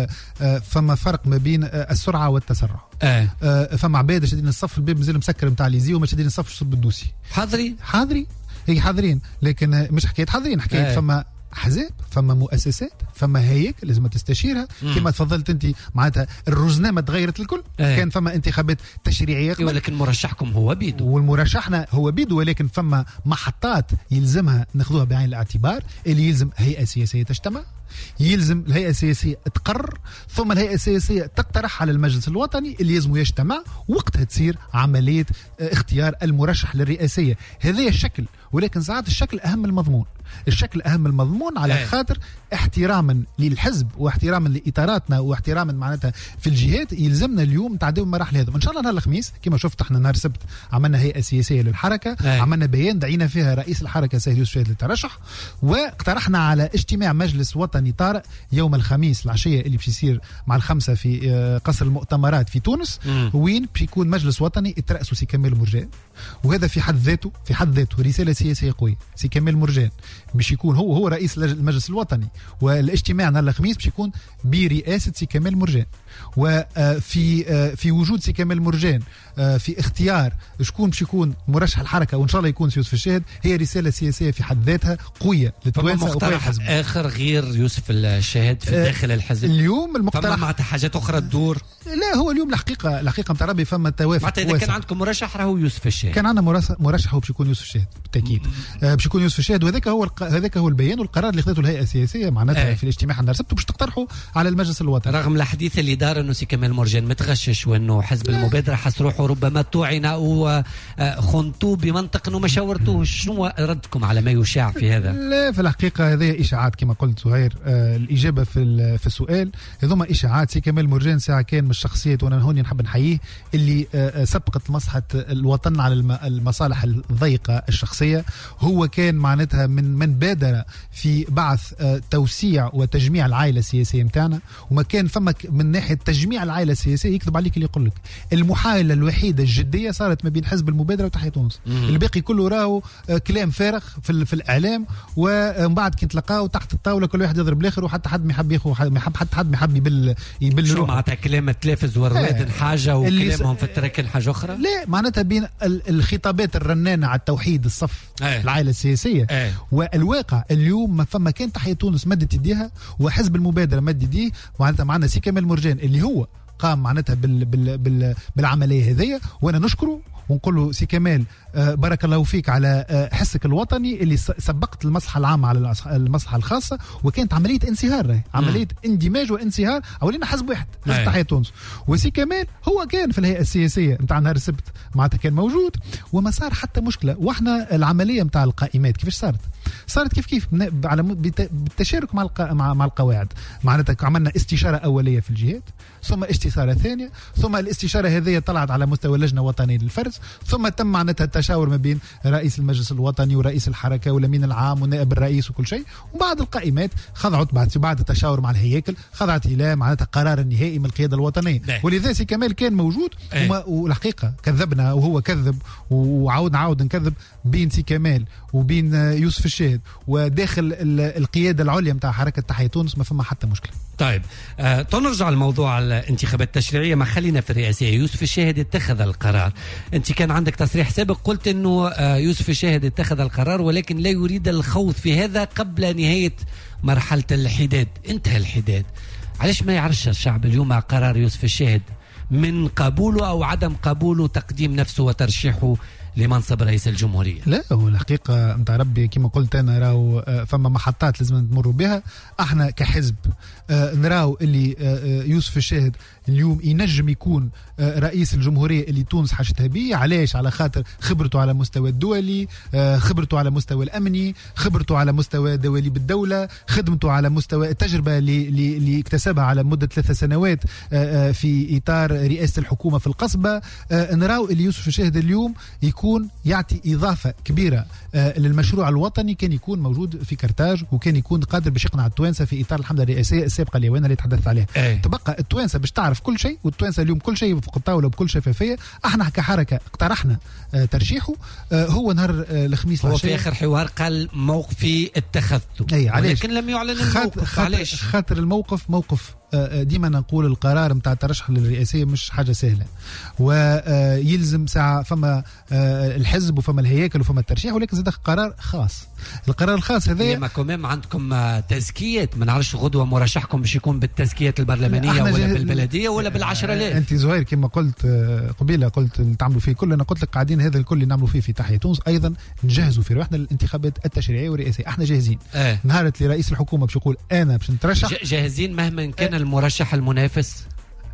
فما فرق ما بين السرعه والتسرع. فما عباد شادين الصف الباب مازال مسكر نتاع ليزي وما شادين الصف شرب الدوسي. حاضرين هي حاضرين، لكن مش حكايه حاضرين، حكايه فما احزاب، فما مؤسسات، فما هياكل لازم تستشيرها. كما تفضلت انت معناتها الرزنامه تغيرت الكل. كان فما انتخابات تشريعيه ولكن مرشحكم هو بيدو، والمرشحنا هو بيدو، ولكن فما محطات يلزمها ناخذوها بعين الاعتبار. اللي يلزم هيئه سياسيه تجتمع، يلزم الهيئه السياسيه تقرر، ثم الهيئه السياسيه تقترح على المجلس الوطني اللي يلزم يجتمع، وقتها تصير عمليه اختيار المرشح للرئاسيه. هذا الشكل، ولكن ساعات الشكل اهم من المضمون. الشكل اهم من المضمون على خاطر احتراما للحزب واحتراما لاطاراتنا واحتراما معناتها في الجهات يلزمنا اليوم نتعداو المراحل هذا. ان شاء الله نهار الخميس كما شفت احنا نهار السبت عملنا هيئه سياسيه للحركه، عملنا بيان دعينا فيها رئيس الحركه سيد يوسف شهيد للترشح، واقترحنا على اجتماع مجلس وطني طارئ يوم الخميس العشيه اللي باش يصير مع الخمسه في قصر المؤتمرات في تونس، وين باش يكون مجلس وطني يترأسوا سي كمال مرجان. وهذا في حد ذاته رساله سياسيه قويه. سي كمال مرجان باش يكون هو رئيس المجلس الوطني، والاجتماع نهار الخميس باش يكون برئاسه سي كمال مرجان. وفي وجود سي كمال مرجان في اختيار شكون باش يكون مرشح الحركه وان شاء الله يكون يوسف الشاهد، هي رساله سياسيه في حد ذاتها قويه للتوانسه وقويه الحزب. اخر غير يوسف الشاهد في داخل الحزب اليوم المقترح معناتها حاجات اخرى تدور. لا هو اليوم الحقيقه نتاع ربي فما توافق. معناتها اذا كان عندكم مرشح راهو يوسف الشاهد، كان عندنا مرشح هو باش يكون يوسف الشاهد بالتاكيد. باش يكون يوسف الشاهد، وهذاك هو البيان والقرار اللي خذته الهيئه السياسيه معناتها في الاجتماع نهار السبت باش تقترحوا على المجلس الوطني. رغم الحديث اللي دار انه سي كمال مرجان متغشش وانه حزب المبادره حس روحه ربما طعن او خنتوه بمنطق انه ما شاورتوه، شنو ردكم على ما يشاع في هذا؟ لا في الحقيقه هذه اشاعات كما قلت زهير. الاجابه في السؤال هذوما اشاعات. سي كمال مرجان ساعه كان من الشخصيات وانا هوني نحب نحييه اللي سبقت مصلحه الوطن على المصالح الضيقه الشخصيه. هو كان معناتها من بادر في بعث توسيع وتجميع العائله السياسيه نتاعنا، وما كان فما من ناحيه تجميع العائله السياسيه يكذب عليك اللي يقول لك. المحاوله الوحيده الجديه صارت ما بين حزب المبادره وتحيا تونس. الباقي كله راهو كلام فارغ في الاعلام، ومن بعد كي نتلقاو تحت الطاوله كل واحد يضرب الاخر، وحتى حد ما يحب ياخذ حتى حد ما يحب يبل شو معناتها كلام التلفز والروادن حاجه وكلامهم في التراكن حاجه اخرى. لا معناتها بين الخطابات الرنانه على التوحيد الصف العائله السياسيه والواقع اليوم ما فما كان تحيا تونس مدت يديها وحزب المبادره مد يديه. معناتها معنا سي كمال مرجان اللي هو قام معناتها بالعمليه هذيا، وانا نشكره ونقول له سي كمال بارك الله فيك على حسك الوطني اللي سبقت المصلحه العامه على المصلحه الخاصه، وكانت عمليه انصهار، عمليه اندماج وانصهار. اولينا حزب واحد حزب تحيا تونس، وسي كمال هو كان في الهيئه السياسيه نتاع نهار السبت معناتها كان موجود، وما صار حتى مشكله. واحنا العمليه نتاع القائمات كيفاش صارت؟ صارت كيف على بالتشارك مع القواعد. معناتها عملنا استشاره اوليه في الجهات، ثم استشاره ثانيه، ثم الاستشاره هذه طلعت على مستوى اللجنه الوطنيه للفرز، ثم تم معناتها التشاور ما بين رئيس المجلس الوطني ورئيس الحركه والامين العام ونائب الرئيس وكل شيء، وبعد القائمات خضعت بعد التشاور مع الهياكل خضعت الى معناتها قرار النهائي من القياده الوطنيه. ولذا سي كمال كان موجود والحقيقه كذبنا وهو كذب وعاود نكذب بين سي كمال وبين يوسف الشاهد وداخل القياده العليا نتاع حركه تحيا تونس ما فما حتى مشكله. طيب تنرجع لموضوع الانتخابات التشريعيه، ما خلينا في الرئاسيه. يوسف الشاهد اتخذ القرار، انت كان عندك تصريح سابق قلت انه يوسف الشاهد اتخذ القرار ولكن لا يريد الخوض في هذا قبل نهايه مرحله الحداد. انتهى الحداد، علاش ما يعرفش الشعب اليوم قرار يوسف الشاهد من قبوله او عدم قبوله تقديم نفسه وترشيحه لمنصب رئيس الجمهورية؟ لا، هو الحقيقة نتاع ربي كما قلت أنا راو فما محطات لازم نمروا بها. احنا كحزب نراو اللي يوسف الشاهد اليوم ينجم يكون رئيس الجمهورية اللي تونس حاجتها بيه. علاش؟ على خاطر خبرته على مستوى الدولي، خبرته على مستوى الأمني، خبرته على مستوى دواليب الدولة، خدمته على مستوى التجربة اللي اكتسبها على مدة 3 سنوات في إطار رئاسة الحكومة في القصبة. نراو اللي يوسف الشاهد اليوم يكون يعطي إضافة كبيرة للمشروع الوطني كان يكون موجود في كرتاج، وكان يكون قادر باش يقنع التوانسة في إطار الحملة الرئاسية السابقة اللي وانا اللي تحدثت عليها. تبقى التوانسة باش تعرف كل شيء، والتوانسة اليوم كل شيء فوق الطاولة بكل شفافية. احنا كحركة اقترحنا ترشيحه. هو نهار الخميس هو في آخر حوار قال موقفي اتخذته، ولكن لم يعلن الموقف. علاش؟ خاطر الموقف موقف ديما نقول القرار متاع الترشح للرئاسية مش حاجة سهلة، ويلزم ساعة فما الحزب وفما الهياكل وفما الترشيح، ولكن زاد قرار خاص. القرار الخاص هذا ما كمان عندكم تزكيات، ما نعرفش غدوة مرشحكم باش يكون بالتزكيات البرلمانية ولا بالبلدية ولا ب10,000. انت زهير كما قلت قبيله قلت نتعملوا فيه كل، انا قلت لك قاعدين هذا الكل اللي نعملوا فيه في تحيا تونس ايضا نجهزوا في روحنا الانتخابات التشريعيه والرئاسيه. احنا جاهزين. نهار اللي رئيس الحكومه باش يقول انا باش نترشح جاهزين مهما كان المرشح المنافس.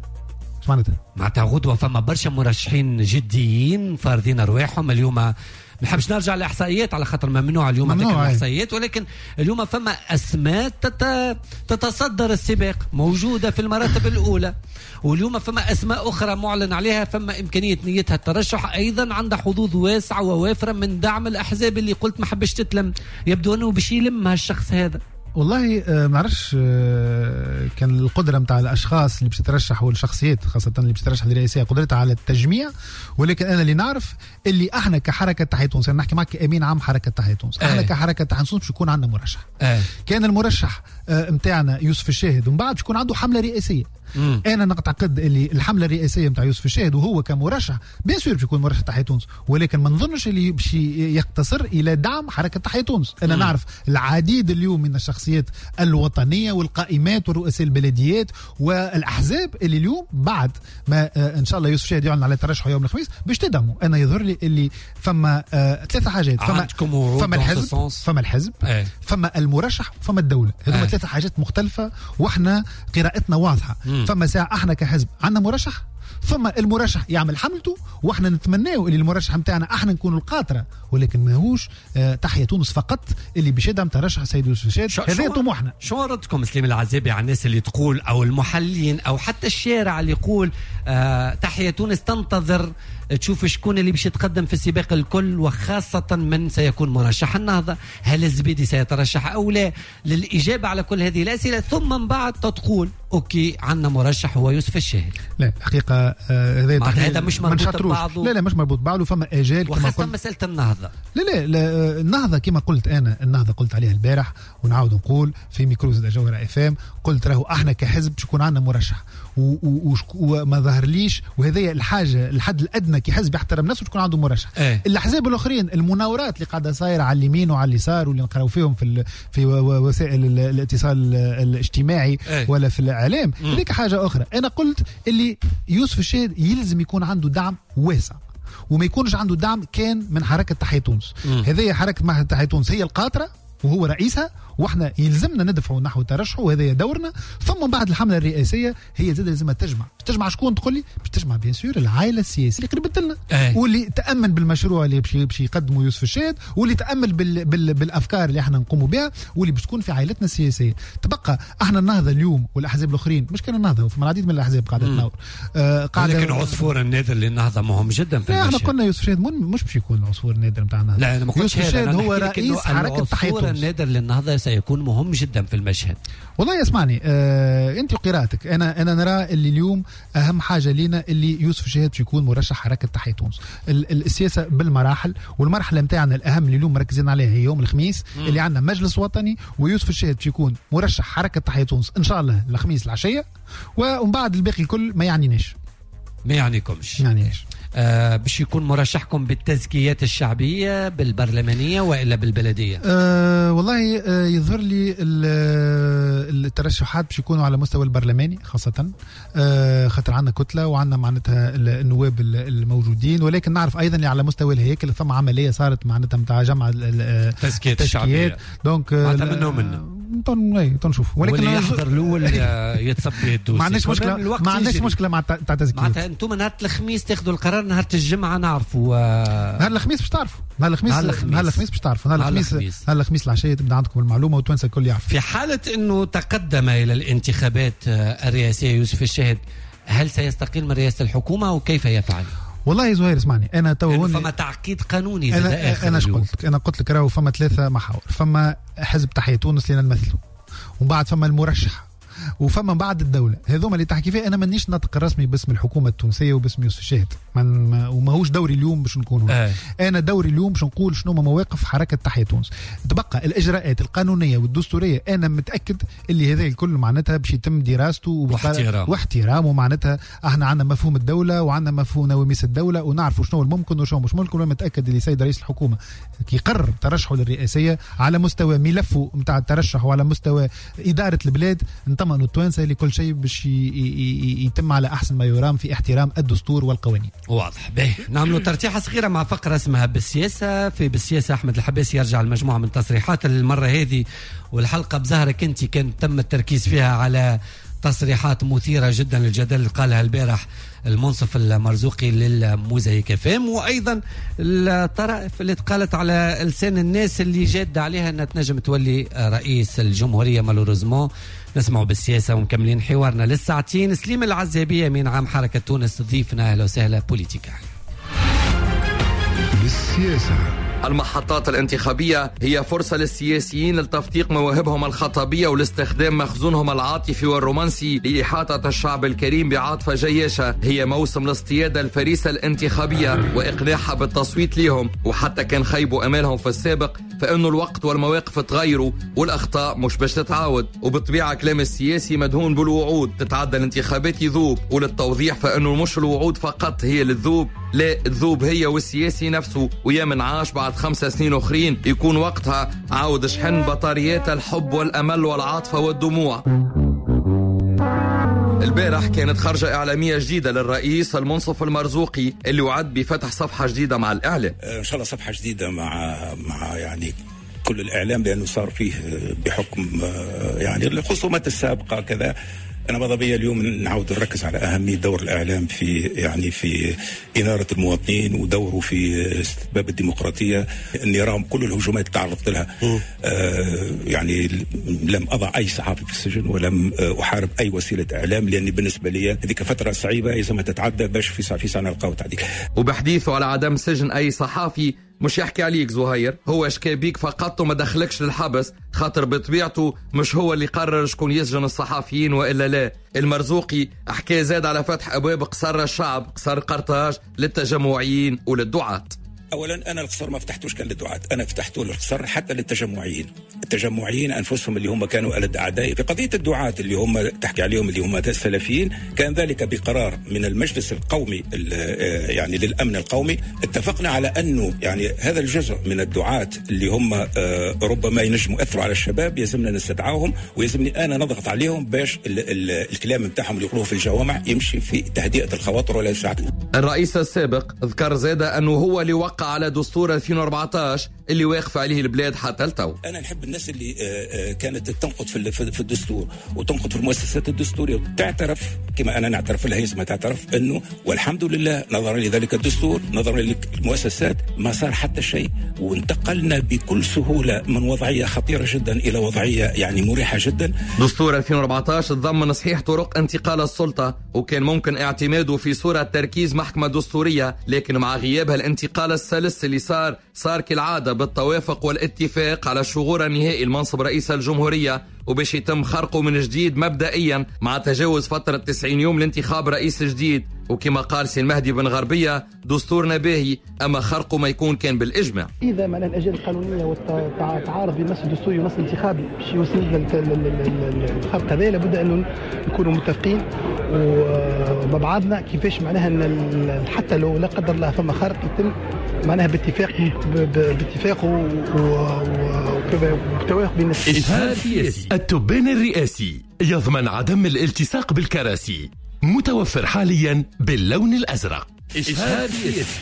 معناتها غدوة فما برشا مرشحين جديين فارضين ارواحهم. اليوم ما نحبش نرجع للاحصائيات على خاطر ممنوع اليوم ذكر الاحصائيات، ولكن اليوم فما اسماء تتصدر السباق موجوده في المراتب الاولى، واليوم فما اسماء اخرى معلن عليها فما امكانيه نيتها الترشح، ايضا عندها حظوظ واسعه ووافره من دعم الاحزاب اللي قلت ما حبش تتلم. يبدو انه باش يلم هالشخص هذا. والله ما نعرفش كان القدرة متاع الأشخاص اللي باش ترشح والشخصيات خاصة اللي باش ترشح للرئاسية قدرتها على التجميع، ولكن أنا اللي نعرف اللي احنا كحركة تحيا تونس، أنا نحكي معك كأمين عام حركة تحيا تونس، احنا كحركة تحيا تونس باش يكون عندنا مرشح. كان المرشح متاعنا يوسف الشاهد، ومن بعد باش يكون عنده حملة رئاسية. انا نعتقد اللي الحمله الرئاسيه نتاع يوسف الشاهد وهو كمرشح بيان سور باش يكون مرشح تحيا تونس، ولكن ما نظنش اللي باش يقتصر الى دعم حركه تحيا تونس. انا نعرف العديد اليوم من الشخصيات الوطنيه والقائمات ورؤساء البلديات والاحزاب اللي اليوم بعد ما ان شاء الله يوسف الشاهد يعلن على ترشحه يوم الخميس باش تدعموا. انا يظهر لي اللي فما 3 حاجات، فما الحزب فما المرشح وفما الدوله. هذوما 3 حاجات مختلفه واحنا قراءتنا واضحه. فما ساعة احنا كحزب عندنا مرشح، ثم المرشح يعمل حملته، واحنا نتمناو اللي المرشح متاعنا احنا نكون القاطرة، ولكن ماهوش تحيا تونس فقط اللي باش يدعم ترشح السيد يوسف الشاهد. هذا طموحنا. شو ردكم سليم العزابي على الناس اللي تقول او المحللين او حتى الشارع اللي يقول تحيا تونس تنتظر تشوف شكون اللي باش يتقدم في السباق الكل، وخاصة من سيكون مرشح النهضة؟ هل الزبيدي سيترشح أو لا؟ للإجابة على كل هذه الأسئلة ثم من بعد تقول أوكي عندنا مرشح هو يوسف الشاهد. لا حقيقة هذا مش مربوط ببعضه. لا مش مربوط ببعضه، فما أجال وخاصة مسألة النهضة. لا النهضة كما قلت أنا، النهضة قلت عليها البارح ونعود نقول في ميكروز الجوهرة FM، قلت راهو احنا كحزب شكون عندنا مرشح وما ظهر ليش، وهذه الحاجة الحد الأدنى كي حزب يحترم نفسه تكون عنده مرشح. الأحزاب الآخرين المناورات اللي قاعدة صايرة على اليمين وعلى اليسار واللي نقراو فيهم في وسائل الاتصال الاجتماعي ولا في الإعلام هذيك حاجة أخرى. أنا قلت اللي يوسف الشاهد يلزم يكون عنده دعم واسع، وما يكونش عنده دعم كان من حركة تحيا تونس. هذه حركة تحيا تونس هي القاطرة وهو رئيسها، واحنا يلزمنا ندفعوا نحو ترشحه وهذا دورنا. ثم بعد الحمله الرئاسيه هي زاد لازمها تجمع شكون؟ تقول لي باش تجمع بيان سور العائله السياسيه اللي قربت لنا واللي تامن بالمشروع اللي باش يقدمه يوسف الشاهد، واللي تامل بالافكار اللي احنا نقوموا بها، واللي باش تكون في عائلتنا السياسيه. تبقى احنا النهضه اليوم والاحزاب الاخرين، مش كان النهضه وفي العديد من الاحزاب قاعده تناور لكن عصفور النادر للنهضه مهم جدا في المشهد. احنا قلنا يوسف الشاهد مش باش يكون العصفور النادر نتاعنا. لا انا ما قلتش يوسف الشاهد هو رئيس حركه تحية العصفور النادر للنهضه سيكون مهم جدا في المشهد. والله اسمعني انت وقراءتك، انا نرى اللي اليوم اهم حاجه لينا اللي يوسف الشاهد باش يكون مرشح حركه تحية تونس. السياسه بالمراحل، والمرحله نتاعنا الاهم اللي اليوم مركزين عليها هي يوم الخميس اللي عندنا مجلس وطني، ويوسف الشاهد باش يكون مرشح حركه تحية تونس ان شاء الله الخميس العشيه، ومن بعد الباقي الكل ما يعنيناش. ما يعنيكمش. يعنيش. باش يكون مرشحكم بالتزكيات الشعبية بالبرلمانية وإلا بالبلدية؟ والله يظهر لي الترشحات باش يكونوا على مستوى البرلماني خاصة، خاطر عندنا كتلة وعندنا معناتها النواب الموجودين، ولكن نعرف أيضا اللي على مستوى الهيكل ثم عملية صارت معناتها متاع جمع التزكيات الشعبية. دونك منه تنشوف، ولكن واللي يحضر الاول يتصب الدوسي. ما عندناش مشكلة مع التزكيات. معناتها انتم نهار الخميس تاخذوا القرار، نهار الجمعة نعرفوا نهار الخميس باش تعرفوا، نهار الخميس باش تعرفوا، نهار الخميس العشية تبدا عندكم المعلومة وتونس الكل يعرف. في حالة انه تقدم الى الانتخابات الرئاسية يوسف الشاهد، هل سيستقيل من رئاسة الحكومة وكيف يفعل؟ والله زهير اسمعني، انا تو فما تعقيد قانوني. انا قلت لك راهو فما 3 محاور. فما حزب تحية تونس اللي نمثله، ومن بعد فما المرشح، وفما بعد الدوله. هذوما اللي تحكي فيه انا مانيش ناطق رسمي باسم الحكومه التونسيه وباسم يوسف الشاهد، وماهوش دوري اليوم باش نكونوا انا دوري اليوم باش نقول شنو مواقف حركه تحية تونس. تبقى الاجراءات القانونيه والدستوريه انا متاكد اللي هذا الكل معناتها باش يتم دراسته واحترامه. معناتها احنا عندنا مفهوم الدوله وعندنا مفهوم نواميس الدوله، ونعرفوا شنو الممكن وشنو مش ممكن. وانا متاكد اللي سيد رئيس الحكومه كي يقرر ترشحه للرئاسيه على مستوى ملفه نتاع الترشح وعلى مستوى اداره البلاد، نطمئنوا التوانسه اللي كل شيء باش يتم على احسن ما يرام في احترام الدستور والقوانين. واضح. باهي نعملوا ترتيحه صغيره مع فقره اسمها بالسياسه. بالسياسه احمد الحباسي يرجع لمجموعه من تصريحات المره هذه، والحلقه بزهرك انت كان تم التركيز فيها على تصريحات مثيرة جدا للجدل اللي قالها البارح المنصف المرزوقي للموزايك فام، وأيضا الطرائف اللي تقالت على لسان الناس اللي جاد عليها أنها تنجم تولي رئيس الجمهورية مالوريزمون. نسمعوا بالسياسة ومكملين حوارنا للساعتين. سليم العزابية من عام حركة تونس ضيفنا. أهلا وسهلا بوليتيكا. بالسياسة. المحطات الانتخابية هي فرصة للسياسيين لتفتيق مواهبهم الخطابية ولاستخدام مخزونهم العاطفي والرومانسي لإحاطة الشعب الكريم بعاطفة جياشة. هي موسم الاصطيادة الفريسة الانتخابية وإقناعها بالتصويت لهم، وحتى كان خيبوا أمالهم في السابق فإنه الوقت والمواقف تغيروا والأخطاء مش باش تتعاود. وبطبيعة كلام السياسي مدهون بالوعود، تتعدى الانتخابات يذوب. وللتوضيح فإنه مش الوعود فقط هي اللي تذوب، لا تذوب هي والسياسي نفسه. ويا من عاش بعد 5 سنين أخرين يكون وقتها عاود شحن بطاريات الحب والأمل والعاطفة والدموع. البارح كانت خرجة إعلامية جديدة للرئيس المنصف المرزوقي اللي وعد بفتح صفحة جديدة مع الإعلام. إن شاء الله صفحة جديدة مع يعني كل الإعلام، لأنه صار فيه بحكم يعني الخصومات السابقة كذا. أنا ماذا بيا اليوم نعود نركز على أهمية دور الإعلام في إنارة المواطنين ودوره في استتباب الديمقراطية. أني أراهم كل الهجومات اللي تعرضت لها يعني لم أضع أي صحافي في السجن ولم أحارب أي وسيلة إعلام، لأني بالنسبة لي هذيك فترة صعيبة لازم تتعدى باش في سنة نلقاو تعديل. وبحديثه على عدم سجن أي صحافي مش يحكي عليك زهير، هو شكى بيك فقط وما دخلكش للحبس، خاطر بطبيعته مش هو اللي قرر شكون يسجن الصحافيين وإلا لا. المرزوقي حكى زاد على فتح أبواب قصر الشعب، قصر قرطاج للتجمعيين وللدعاة. اولا انا القصر ما فتحتوش كان للدعاة، انا فتحته القصر حتى للتجمعيين. التجمعيين انفسهم اللي هم كانوا ألد اعدائي في قضيه الدعاة اللي هم تحكي عليهم اللي هم السلفيين، كان ذلك بقرار من المجلس القومي يعني للامن القومي. اتفقنا على انه يعني هذا الجزء من الدعاة اللي هم ربما ينجموا ياثروا على الشباب يلزمنا نستدعاهم، ويلزمني انا نضغط عليهم باش الكلام نتاعهم اللي يقولوه في الجوامع يمشي في تهدئه الخواطر ولا يساعد. الرئيس السابق ذكر زاد انه هو اللي وقع على دستور 2014 اللي واقف عليه البلاد حتى التو. انا نحب الناس اللي كانت تنقد في الدستور وتنقد في المؤسسات الدستوريه وتعترف كما انا نعترف لها يسمى تعترف انه والحمد لله نظرا لذلك الدستور نظرا للمؤسسات ما صار حتى شيء، وانتقلنا بكل سهوله من وضعيه خطيره جدا الى وضعيه يعني مريحه جدا. دستور 2014 تضمن صحيح طرق انتقال السلطه وكان ممكن اعتماده في صوره تركيز محكمه دستوريه، لكن مع غيابها الانتقال السلس اللي صار كالعاده بالتوافق والاتفاق على الشغور النهائي لمنصب رئيس الجمهوريه، وباش يتم خرقه من جديد مبدئيا مع تجاوز فترة 90 يوم لانتخاب رئيس جديد. وكما قال سي المهدي بن غربية دستورنا باهي أما خرقه ما يكون كان بالإجماع. إذا ما الأجال القانونية والتعارض بين النص الدستوري والنص الانتخابي باش يوصلنا الخرق هذا لابد أن نكونوا متفقين ومع بعضنا كيفاش معناها حتى لو لا قدر الله فما خرق يتم معناها باتفاق وبتوافق بين الناس. التبان الرئاسي يضمن عدم الالتصاق بالكراسي، متوفر حاليا باللون الأزرق. إشهاد سياسي.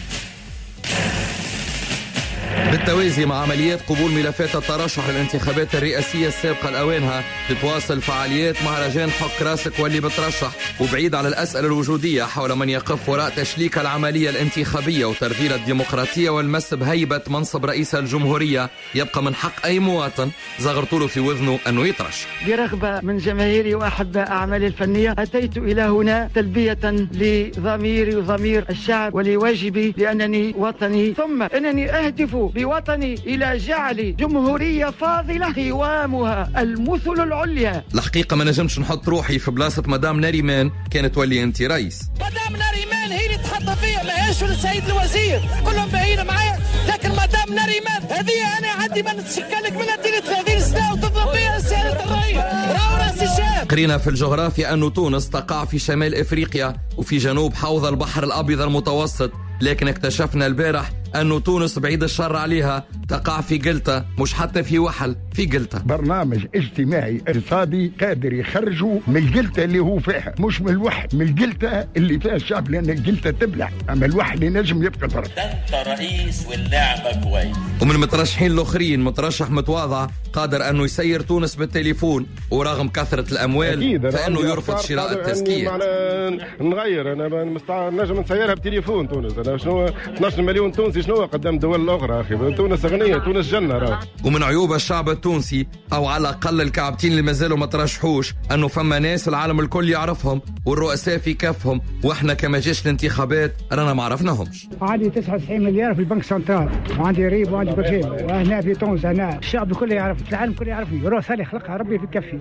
بالتوازي مع عمليات قبول ملفات الترشح للانتخابات الرئاسية السابقة لأوانها تتواصل فعاليات مهرجان حك راسك واللي بترشح، وبعيد على الأسئلة الوجودية حول من يقف وراء تشليك العملية الانتخابية وترذيل الديمقراطية والمس بهيبة منصب رئيس الجمهورية، يبقى من حق أي مواطن زغرطوله في وذنه أنه يترشح. برغبة من جماهيري وأحب أعمالي الفنية أتيت إلى هنا تلبية لضميري وضمير الشعب ولواجبي لأنني وطني، ثم أنني أهدف بوطني إلى جعل جمهورية فاضلة قوامها المثل العليا. الحقيقة ما نجمش نحط روحي في بلاصة مدام ناريمان كانت تولي أنت رئيس. مدام ناريمان هي اللي تحط فيها ماهيش السيد الوزير، كلهم باهيين معايا، لكن مدام ناريمان هذه أنا عندي ما نتشكلك منها 30 سنة وتضرب فيها سيادة الرئيس. راهو راس الشاب. قرينا في الجغرافيا أن تونس تقع في شمال إفريقيا وفي جنوب حوض البحر الأبيض المتوسط، لكن اكتشفنا البارح أن تونس بعيد الشر عليها تقع في جلتا، مش حتى في وحل، في جلتا. برنامج اجتماعي اقتصادي قادر يخرجوا من الجلتا اللي هو فيها، مش من الوحل، من الجلتا اللي فيها الشعب، لأن الجلتا تبلع، أما الوحل ينجم يبقى طرف. أنت رئيس واللعبة كويس. ومن المترشحين الآخرين مترشح متواضع قادر أنه يسير تونس بالتليفون، ورغم كثرة الأموال فإنه يرفض شراء التزكية. نغير أنا نجم نسيرها بتليفون تونس، أنا شنو 12 مليون تونسي شنو قدام الدول الأخرى أخي، تونس غنية، تونس جنة راه. ومن عيوب الشعب التونسي أو على الأقل الكعبتين اللي مازالوا ما ترشحوش أنه فما ناس العالم الكل يعرفهم والرؤساء في كفهم، وإحنا كما جيش الانتخابات رانا ما عرفناهمش. عندي 99 مليار في البنك سنترال، وعندي ريب وعندي كل شيء، وهنا في تونس هنا الشعب الكل يعرف، العالم الكل يعرفني، روح سالي خلقها ربي في كفي.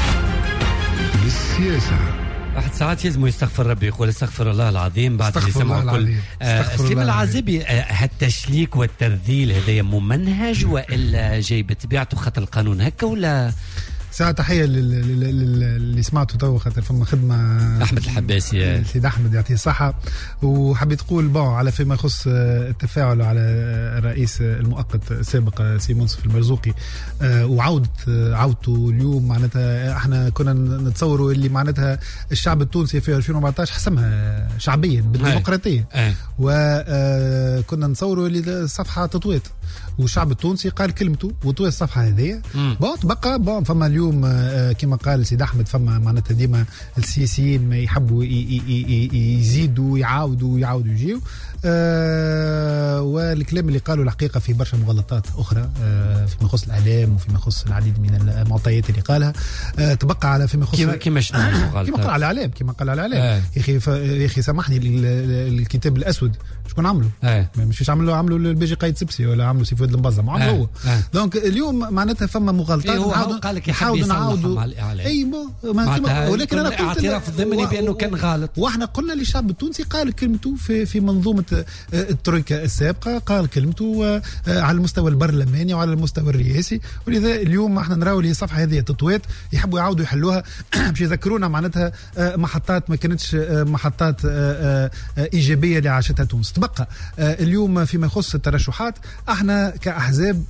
بالسياسة واحد ساعات يلزموا يستغفر ربي، يقول استغفر الله العظيم بعد اللي سمعوا كل سليم العازبي. هالتشليك والترذيل هذا ممنهج والا جاي بطبيعته خاطر القانون هكا ولا؟ ساعة تحية اللي سمعته تو خاطر فما خدمة أحمد الحباسي سيد أحمد يعطيه الصحة، وحبيت تقول على فيما يخص التفاعل على الرئيس المؤقت السابق سي منصف المرزوقي وعودته اليوم. معناتها احنا كنا نتصوروا اللي معناتها الشعب التونسي في 2014 حسمها شعبيا بالديمقراطية، وكنا نتصوروا اللي الصفحة تطويت والشعب التونسي قال كلمته وطوي الصفحة هذه. بقى فما اليوم كما قال سيد أحمد فما معناتها ديما السياسيين ما يحبوا يزيدوا يعاودوا يجيوا، والكلام اللي قالوا الحقيقة في برشا مغالطات أخرى فيما يخص الإعلام وفيما يخص العديد من المعطيات اللي قالها. تبقى على فيما يخص كما قال على الإعلام يا أخي سامحني الكتاب الأسود شكون عمله؟ مش عملوا البيجي قايد سبسي ولا عملوا سيف ود المبزم عملوا هو. دونك اليوم معناتها فما مغالطات نحاولوا نعاودوا ولكن انا قلت اعتراف ضمني بانه كان غلط، واحنا قلنا للشعب التونسي قال كلمته في منظومه الترويكا السابقه، قال كلمته على المستوى البرلماني وعلى المستوى الرئاسي، ولذا اليوم احنا نراو لي الصفحه هذه تطويت يحبوا يعاودوا يحلوها باش يذكرونا معناتها محطات ما كانتش محطات ايجابيه اللي عاشتها تونس. تبقى اليوم فيما يخص الترشحات احنا احنا كأحزاب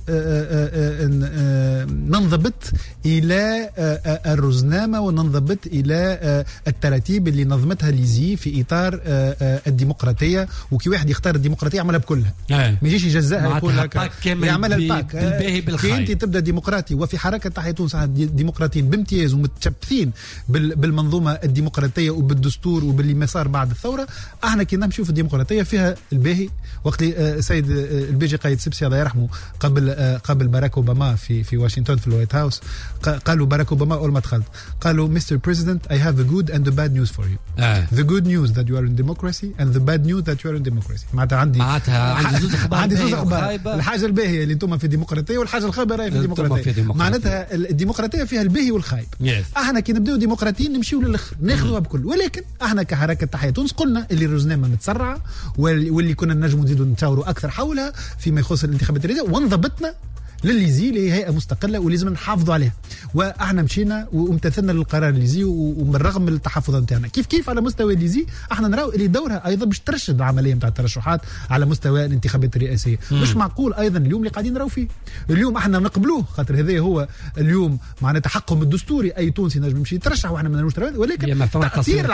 ننضبط الى الرزنامة وننضبط الى التراتيب اللي نظمتها ليزي في اطار الديمقراطية، وكي واحد يختار الديمقراطية يعملها بكلها، ما يجيش يجزأها يقول لك يعملها الباك بالباهي بالخايب. انت تبدا ديمقراطي وفي حركة تحيا تونس ديمقراطيين بامتياز ومتشبثين بالمنظومة الديمقراطية وبالدستور وباللي ما صار بعد الثورة. احنا كي نمشيو في الديمقراطية فيها الباهي. وقت سيد البيجي قايد سبسي الله يرحمه قبل باراك اوباما في واشنطن في الوايت هاوس، قالوا باراك اوباما اول ما دخلت قالوا مستر بريزيدنت I have a good and a bad news for you. The good news that you are in democracy and the bad news that you are in democracy. معناتها عندي زوز اخبار. الحاجه الباهيه اللي انتم في الديمقراطيه والحاجه الخايبه راهي في الديمقراطيه. معناتها الديمقراطيه فيها الباهي والخايب. احنا كي نبداو ديمقراطيين نمشيو للاخر ناخذوها بكل، ولكن احنا كحركه تحيا تونس قلنا اللي الرزنامه متسرعه واللي كنا نجموا نزيدوا نتشاوروا اكثر حولها فيما يخص الانتخابات الرئاسيه، وانضبطنا للليزي اللي هي هيئه مستقله ولازم نحافظوا عليها. واحنا مشينا وامتثلنا للقرار الليزي وبالرغم من التحفظ نتاعنا كيف على مستوى الليزي احنا نراو اللي دورها ايضا باش ترشد العمليه نتاع الترشحات على مستوى الانتخابات الرئاسيه. مش معقول ايضا اليوم اللي قاعدين نراو فيه اليوم احنا نقبلوه خاطر هذا هو اليوم معناتها حقهم الدستوري، اي تونسي نجم يمشي يترشح واحنا ما نجموش، ولكن تاثير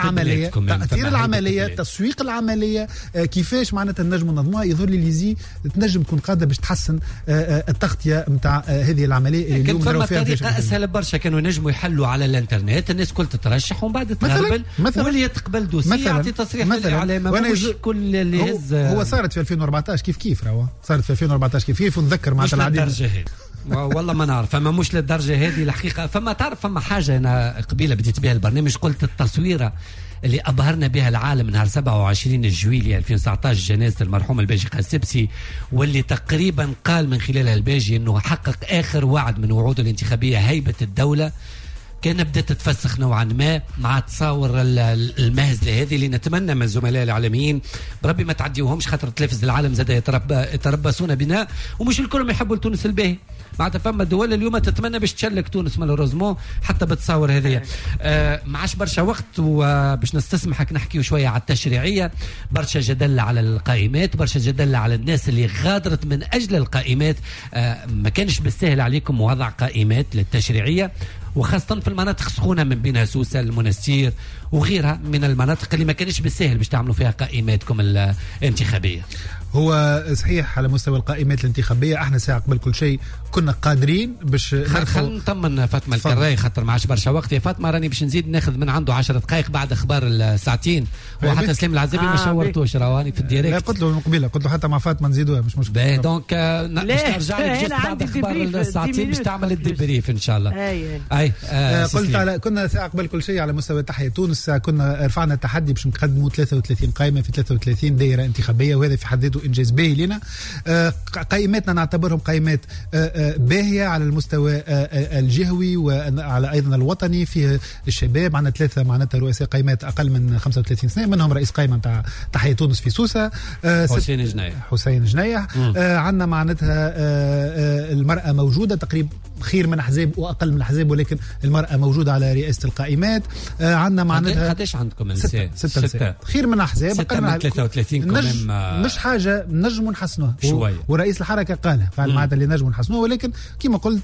العمليه تسويق العمليه كيفاش معناتها نجموا ننظموها. يظهر لي الليزي تنجم تكون قاده باش تحسن التغطيه نتاع هذه العمليه اللي اليوم نراو فيها. طريقه اسهل برشا كانوا نجموا يحلوا على الانترنت، الناس كل تترشح ومن بعد تغربل واللي يتقبل دوسي يعطي تصريح للاعلام. مش كل اللي يهز هو صارت في 2014 كيف راهو صارت في 2014 كيف ونذكر مع العديد والله ما نعرف. فما مش للدرجه هذه الحقيقه. فما تعرف فما حاجه انا قبيله بديت بها البرنامج قلت التصويره اللي أبهرنا بها العالم نهار 27 جويلية 2019 جنازة المرحوم الباجي قاسبسي، واللي تقريبا قال من خلالها الباجي أنه حقق آخر وعد من وعوده الانتخابية هيبة الدولة. كان بدأت تتفسخ نوعا ما مع تصاور المهزلة هذه اللي نتمنى من الزملاء الإعلاميين بربي ما تعديوهمش، خاطر تلفز العالم زاد يتربصون بنا ومش الكل يحبوا تونس الباهي. معناتها فما دول اليوم تتمنى باش تشلك تونس مالوروزمون حتى بتصور هذه. معاش برشا وقت وباش نستسمحك نحكيو شويه على التشريعيه. برشا جدل على القائمات، برشا جدل على الناس اللي غادرت من اجل القائمات. ما كانش بالسهل عليكم وضع قائمات للتشريعيه، وخاصة في المناطق السخونة من بينها سوسة المنستير وغيرها من المناطق اللي ما كانش بالسهل باش تعملوا فيها قائماتكم الانتخابية. هو صحيح على مستوى القائمات الانتخابية احنا ساعة قبل كل شيء كنا قادرين باش خلينا نطمن فاطمة الكراي خاطر معاش برشا وقت. يا فاطمة راني باش نزيد ناخذ من عنده 10 دقائق بعد اخبار الساعتين. وحتى سليم العزبي ما شاورتوش راهاني في الديريكت. لا قلت له من قبيله قلت له حتى مع فاطمة نزيدوها مش مشكلة. دونك باش ترجع لك جست بعد اخبار الساعتين باش تعمل الديبريف ان شاء الله. اي قلت على كنا ساعة قبل كل شيء على مستوى تحيا تونس كنا رفعنا التحدي باش نقدموا 33 قائمة في 33 دائرة انتخابية، وهذا في حد ذاته انجاز باهي لنا. قائماتنا نعتبرهم قائمات باهية على المستوى الجهوي وعلى ايضا الوطني. فيه الشباب عندنا 3 معناتها رؤساء قائمات اقل من 35 سنة، منهم رئيس قائمة نتاع تحيا تونس في سوسة حسين جنيح. عندنا معناتها المرأة موجودة تقريبا خير من احزاب واقل من احزاب، ولكن المرأة موجودة على رئاسة القائمات. عندنا معناتها قداش عندكم النساء؟ 6 خير من احزاب اقل من 33 مش حاجة نجموا نحسنوها شوية. ورئيس الحركة قال معناتها اللي نجموا نحسنوها، ولكن كما قلت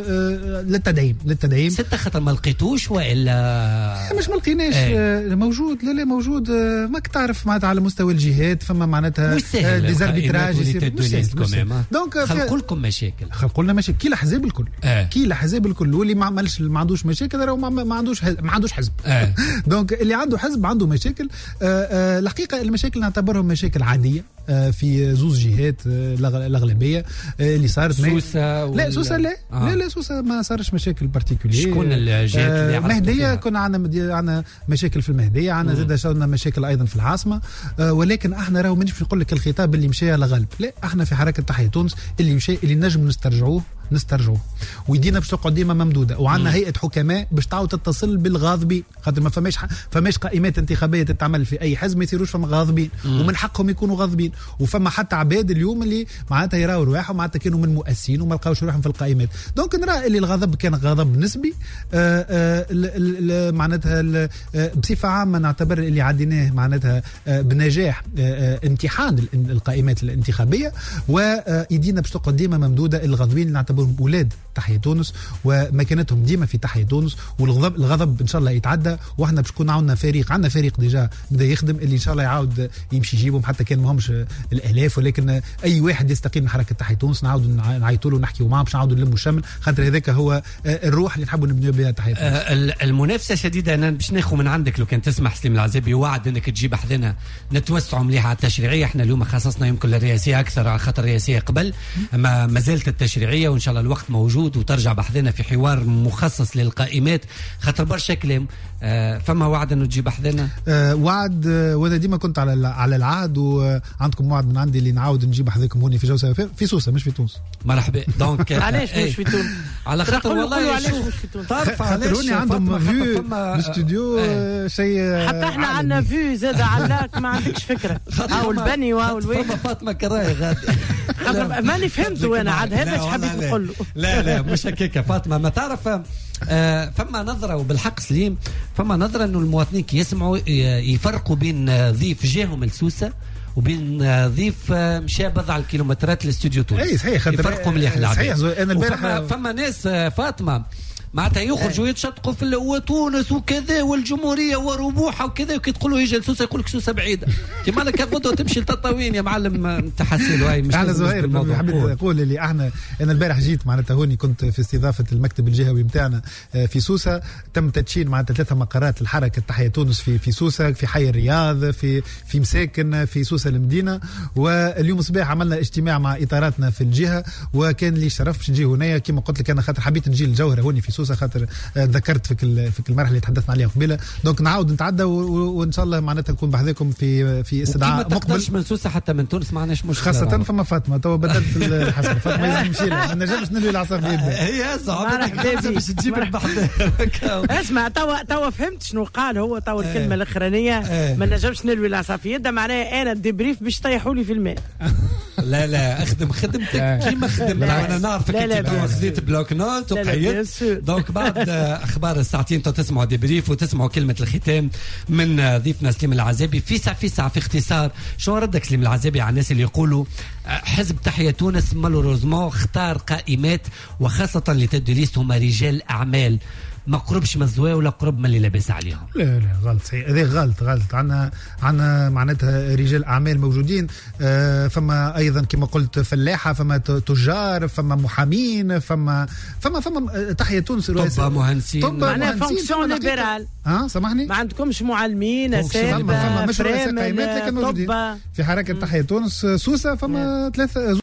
للتدعيم 6 خاطر ما لقيتوش والا مش ما لقيناش. موجود لا موجود ماك تعرف معناتها على مستوى الجهات فما معناتها ديزاربيتراج يصير دونك خلقوا لكم مشاكل، خلقوا لنا مشاكل كي الاحزاب الكل كي الاحزاب الكل، واللي ما عندوش مشاكل راهو ما عندوش حزب. دونك اللي عنده حزب عنده مشاكل. الحقيقه المشاكل نعتبرهم مشاكل عاديه في زوز جهات الاغلبيه اللي صارت. سوسه لا سوسه ما صارش مشاكل بارتيكولير. شكون الجهات اللي مهديه كنا عندنا مشاكل في المهديه، عندنا زاد شغلنا مشاكل ايضا في العاصمه. ولكن احنا راهو مانيش نقول لك الخطاب اللي مشى على غالب، لا احنا في حركه تحيا تونس اللي مشى اللي نجم نسترجعوه ويدينا باش تقعد ديما ممدوده، وعندنا هيئه حكماء باش تعاود تتصل بالغاضبين، خاطر ما فماش قائمات انتخابيه تتعمل في اي حزب ما يصيروش فما غاضبين ومن حقهم يكونوا غاضبين. وفما حتى عباد اليوم اللي معناتها يراو رواحهم معناتها كانوا من مؤسسين وما لقاوش روحهم في القائمات. دونك نرى اللي الغضب كان غضب نسبي. معناتها بصفه عامه نعتبر اللي عديناه معناتها بنجاح امتحان القائمات الانتخابيه، وايدينا باش تقعد ديما ممدوده. الغاضبين اللي نعتبرهم اولاد تحيا تونس ومكانتهم ديما في تحيا تونس، والغضب ان شاء الله يتعدى. واحنا باش يكون عندنا فريق ديجا بدا يخدم اللي ان شاء الله يعاود يمشي يجيبهم، حتى كان ماهمش الالاف، ولكن اي واحد يستقيل من حركه تحيا تونس نعاودوا نعيطوا له ونحكيوا معاه باش نعاودوا نلموا الشمل، خاطر هذاك هو الروح اللي نحبوا نبنيو بها تحيا تونس. المنافسه شديده. انا باش ناخذ من عندك لو كان تسمح سليم العزابي وعد انك تجيب حذنا نتوسعوا مليح على التشريعيه. احنا اليوم خصصنا يمكن الرئاسيه اكثر على خاطر الرئاسيه قبل، اما ما زالت التشريعيه وان شاء الله الوقت موجود وترجع بحذنا في حوار مخصص للقائمات خاطر برشا كلام. فما وعد انه تجيب حذنا؟ وعد، وانا ديما كنت على العهد، وعندكم وعد من عندي اللي نعاود نجيب حذاكم هوني في جوسه في سوسه مش في تونس. مرحبا. دونك علاش مش في تونس؟ على خاطر والله علاش مش في تونس؟ خاطر هوني عندهم فيو الاستوديو شيء. حتى احنا عندنا فيو زاد علاك ما عندكش فكره. او البني واو الوين فاطمه كراهي غادي. خاطر ماني فهمته انا عاد هذا ايش حبيت نقول له. لا مش هكاك فاطمه. ما تعرف فما نظره، وبالحق سليم فما نظره انه المواطنين كي يسمعوا يفرقوا بين ضيف جاهم لسوسه وبين ضيف مشى بضع الكيلومترات للاستوديو تونس. اي صحيح، يفرقوا مليح العباد. صحيح. انا البارح فما ناس فاطمه معناتها يخرجوا يتشطقوا في وتونس وكذا والجمهوريه وربوحها وكذا، وكي تقول له يجي لسوسه يقول لك سوسه بعيده. انت مالك غدوه تمشي لتطاوين يا معلم تحسين. هاي مش انا زهير حبيت اقول اللي انا البارح جيت معناتها هوني كنت في استضافه المكتب الجهوي نتاعنا في سوسه. تم تدشين معناتها 3 مقرات للحركه تحيا تونس في سوسه، في حي الرياض، في مساكن في سوسه المدينه. واليوم الصباح عملنا اجتماع مع اطاراتنا في الجهه، وكان لي شرف باش نجي هنا كما قلت لك. انا خاطر حبيت نجي للجوهره هوني في سوسه خاطر ذكرت في المرحله اللي تحدثنا عليها قبيله. دونك نعاود نتعدى وان شاء الله معناتها نكون بحذاكم في استدعاء مقبل. ما تقدرش من سوسه حتى من تونس ما عندناش مشكله، خاصه فما فاطمه تو بدات الحسن. فاطمه لازم نمشي لها، ما نجمش نلوي العصافير هي صعبه باش تجيب البحذا. اسمع توا فهمت شنو قال هو. توا الكلمه الاخرانيه ما نجمش نلوي العصافير ده معناها انا الديبريف باش طيحوا لي في الماء. لا اخدم خدمتك كيما خدمت. انا نعرفك انت خذيت بلوك نوت وقيدت. دونك بعد اخبار الساعتين تسمعوا ديبريف وتسمعوا كلمه الختام من ضيفنا سليم العزابي. في ساعه في اختصار شو ردك سليم العزابي على الناس اللي يقولوا حزب تحيا تونس مالوروزمون اختار قائمات وخاصه اللي تدليست هما رجال اعمال ما قربش من الزوايا ولا قرب من اللي لاباس عليهم؟ لا غلط صحيح. هذا غلط. عندنا معناتها رجال اعمال موجودين. فما ايضا كما قلت فلاحه، فما تجار، فما محامين، فما تحيا تونس طب مهندسين، معناها فونكسيون ليبرال. سامحني، ما عندكمش معلمين اساتذه فما مش رؤساء قائمات لكن موجودين في حركه تحيا تونس سوسه. فما 3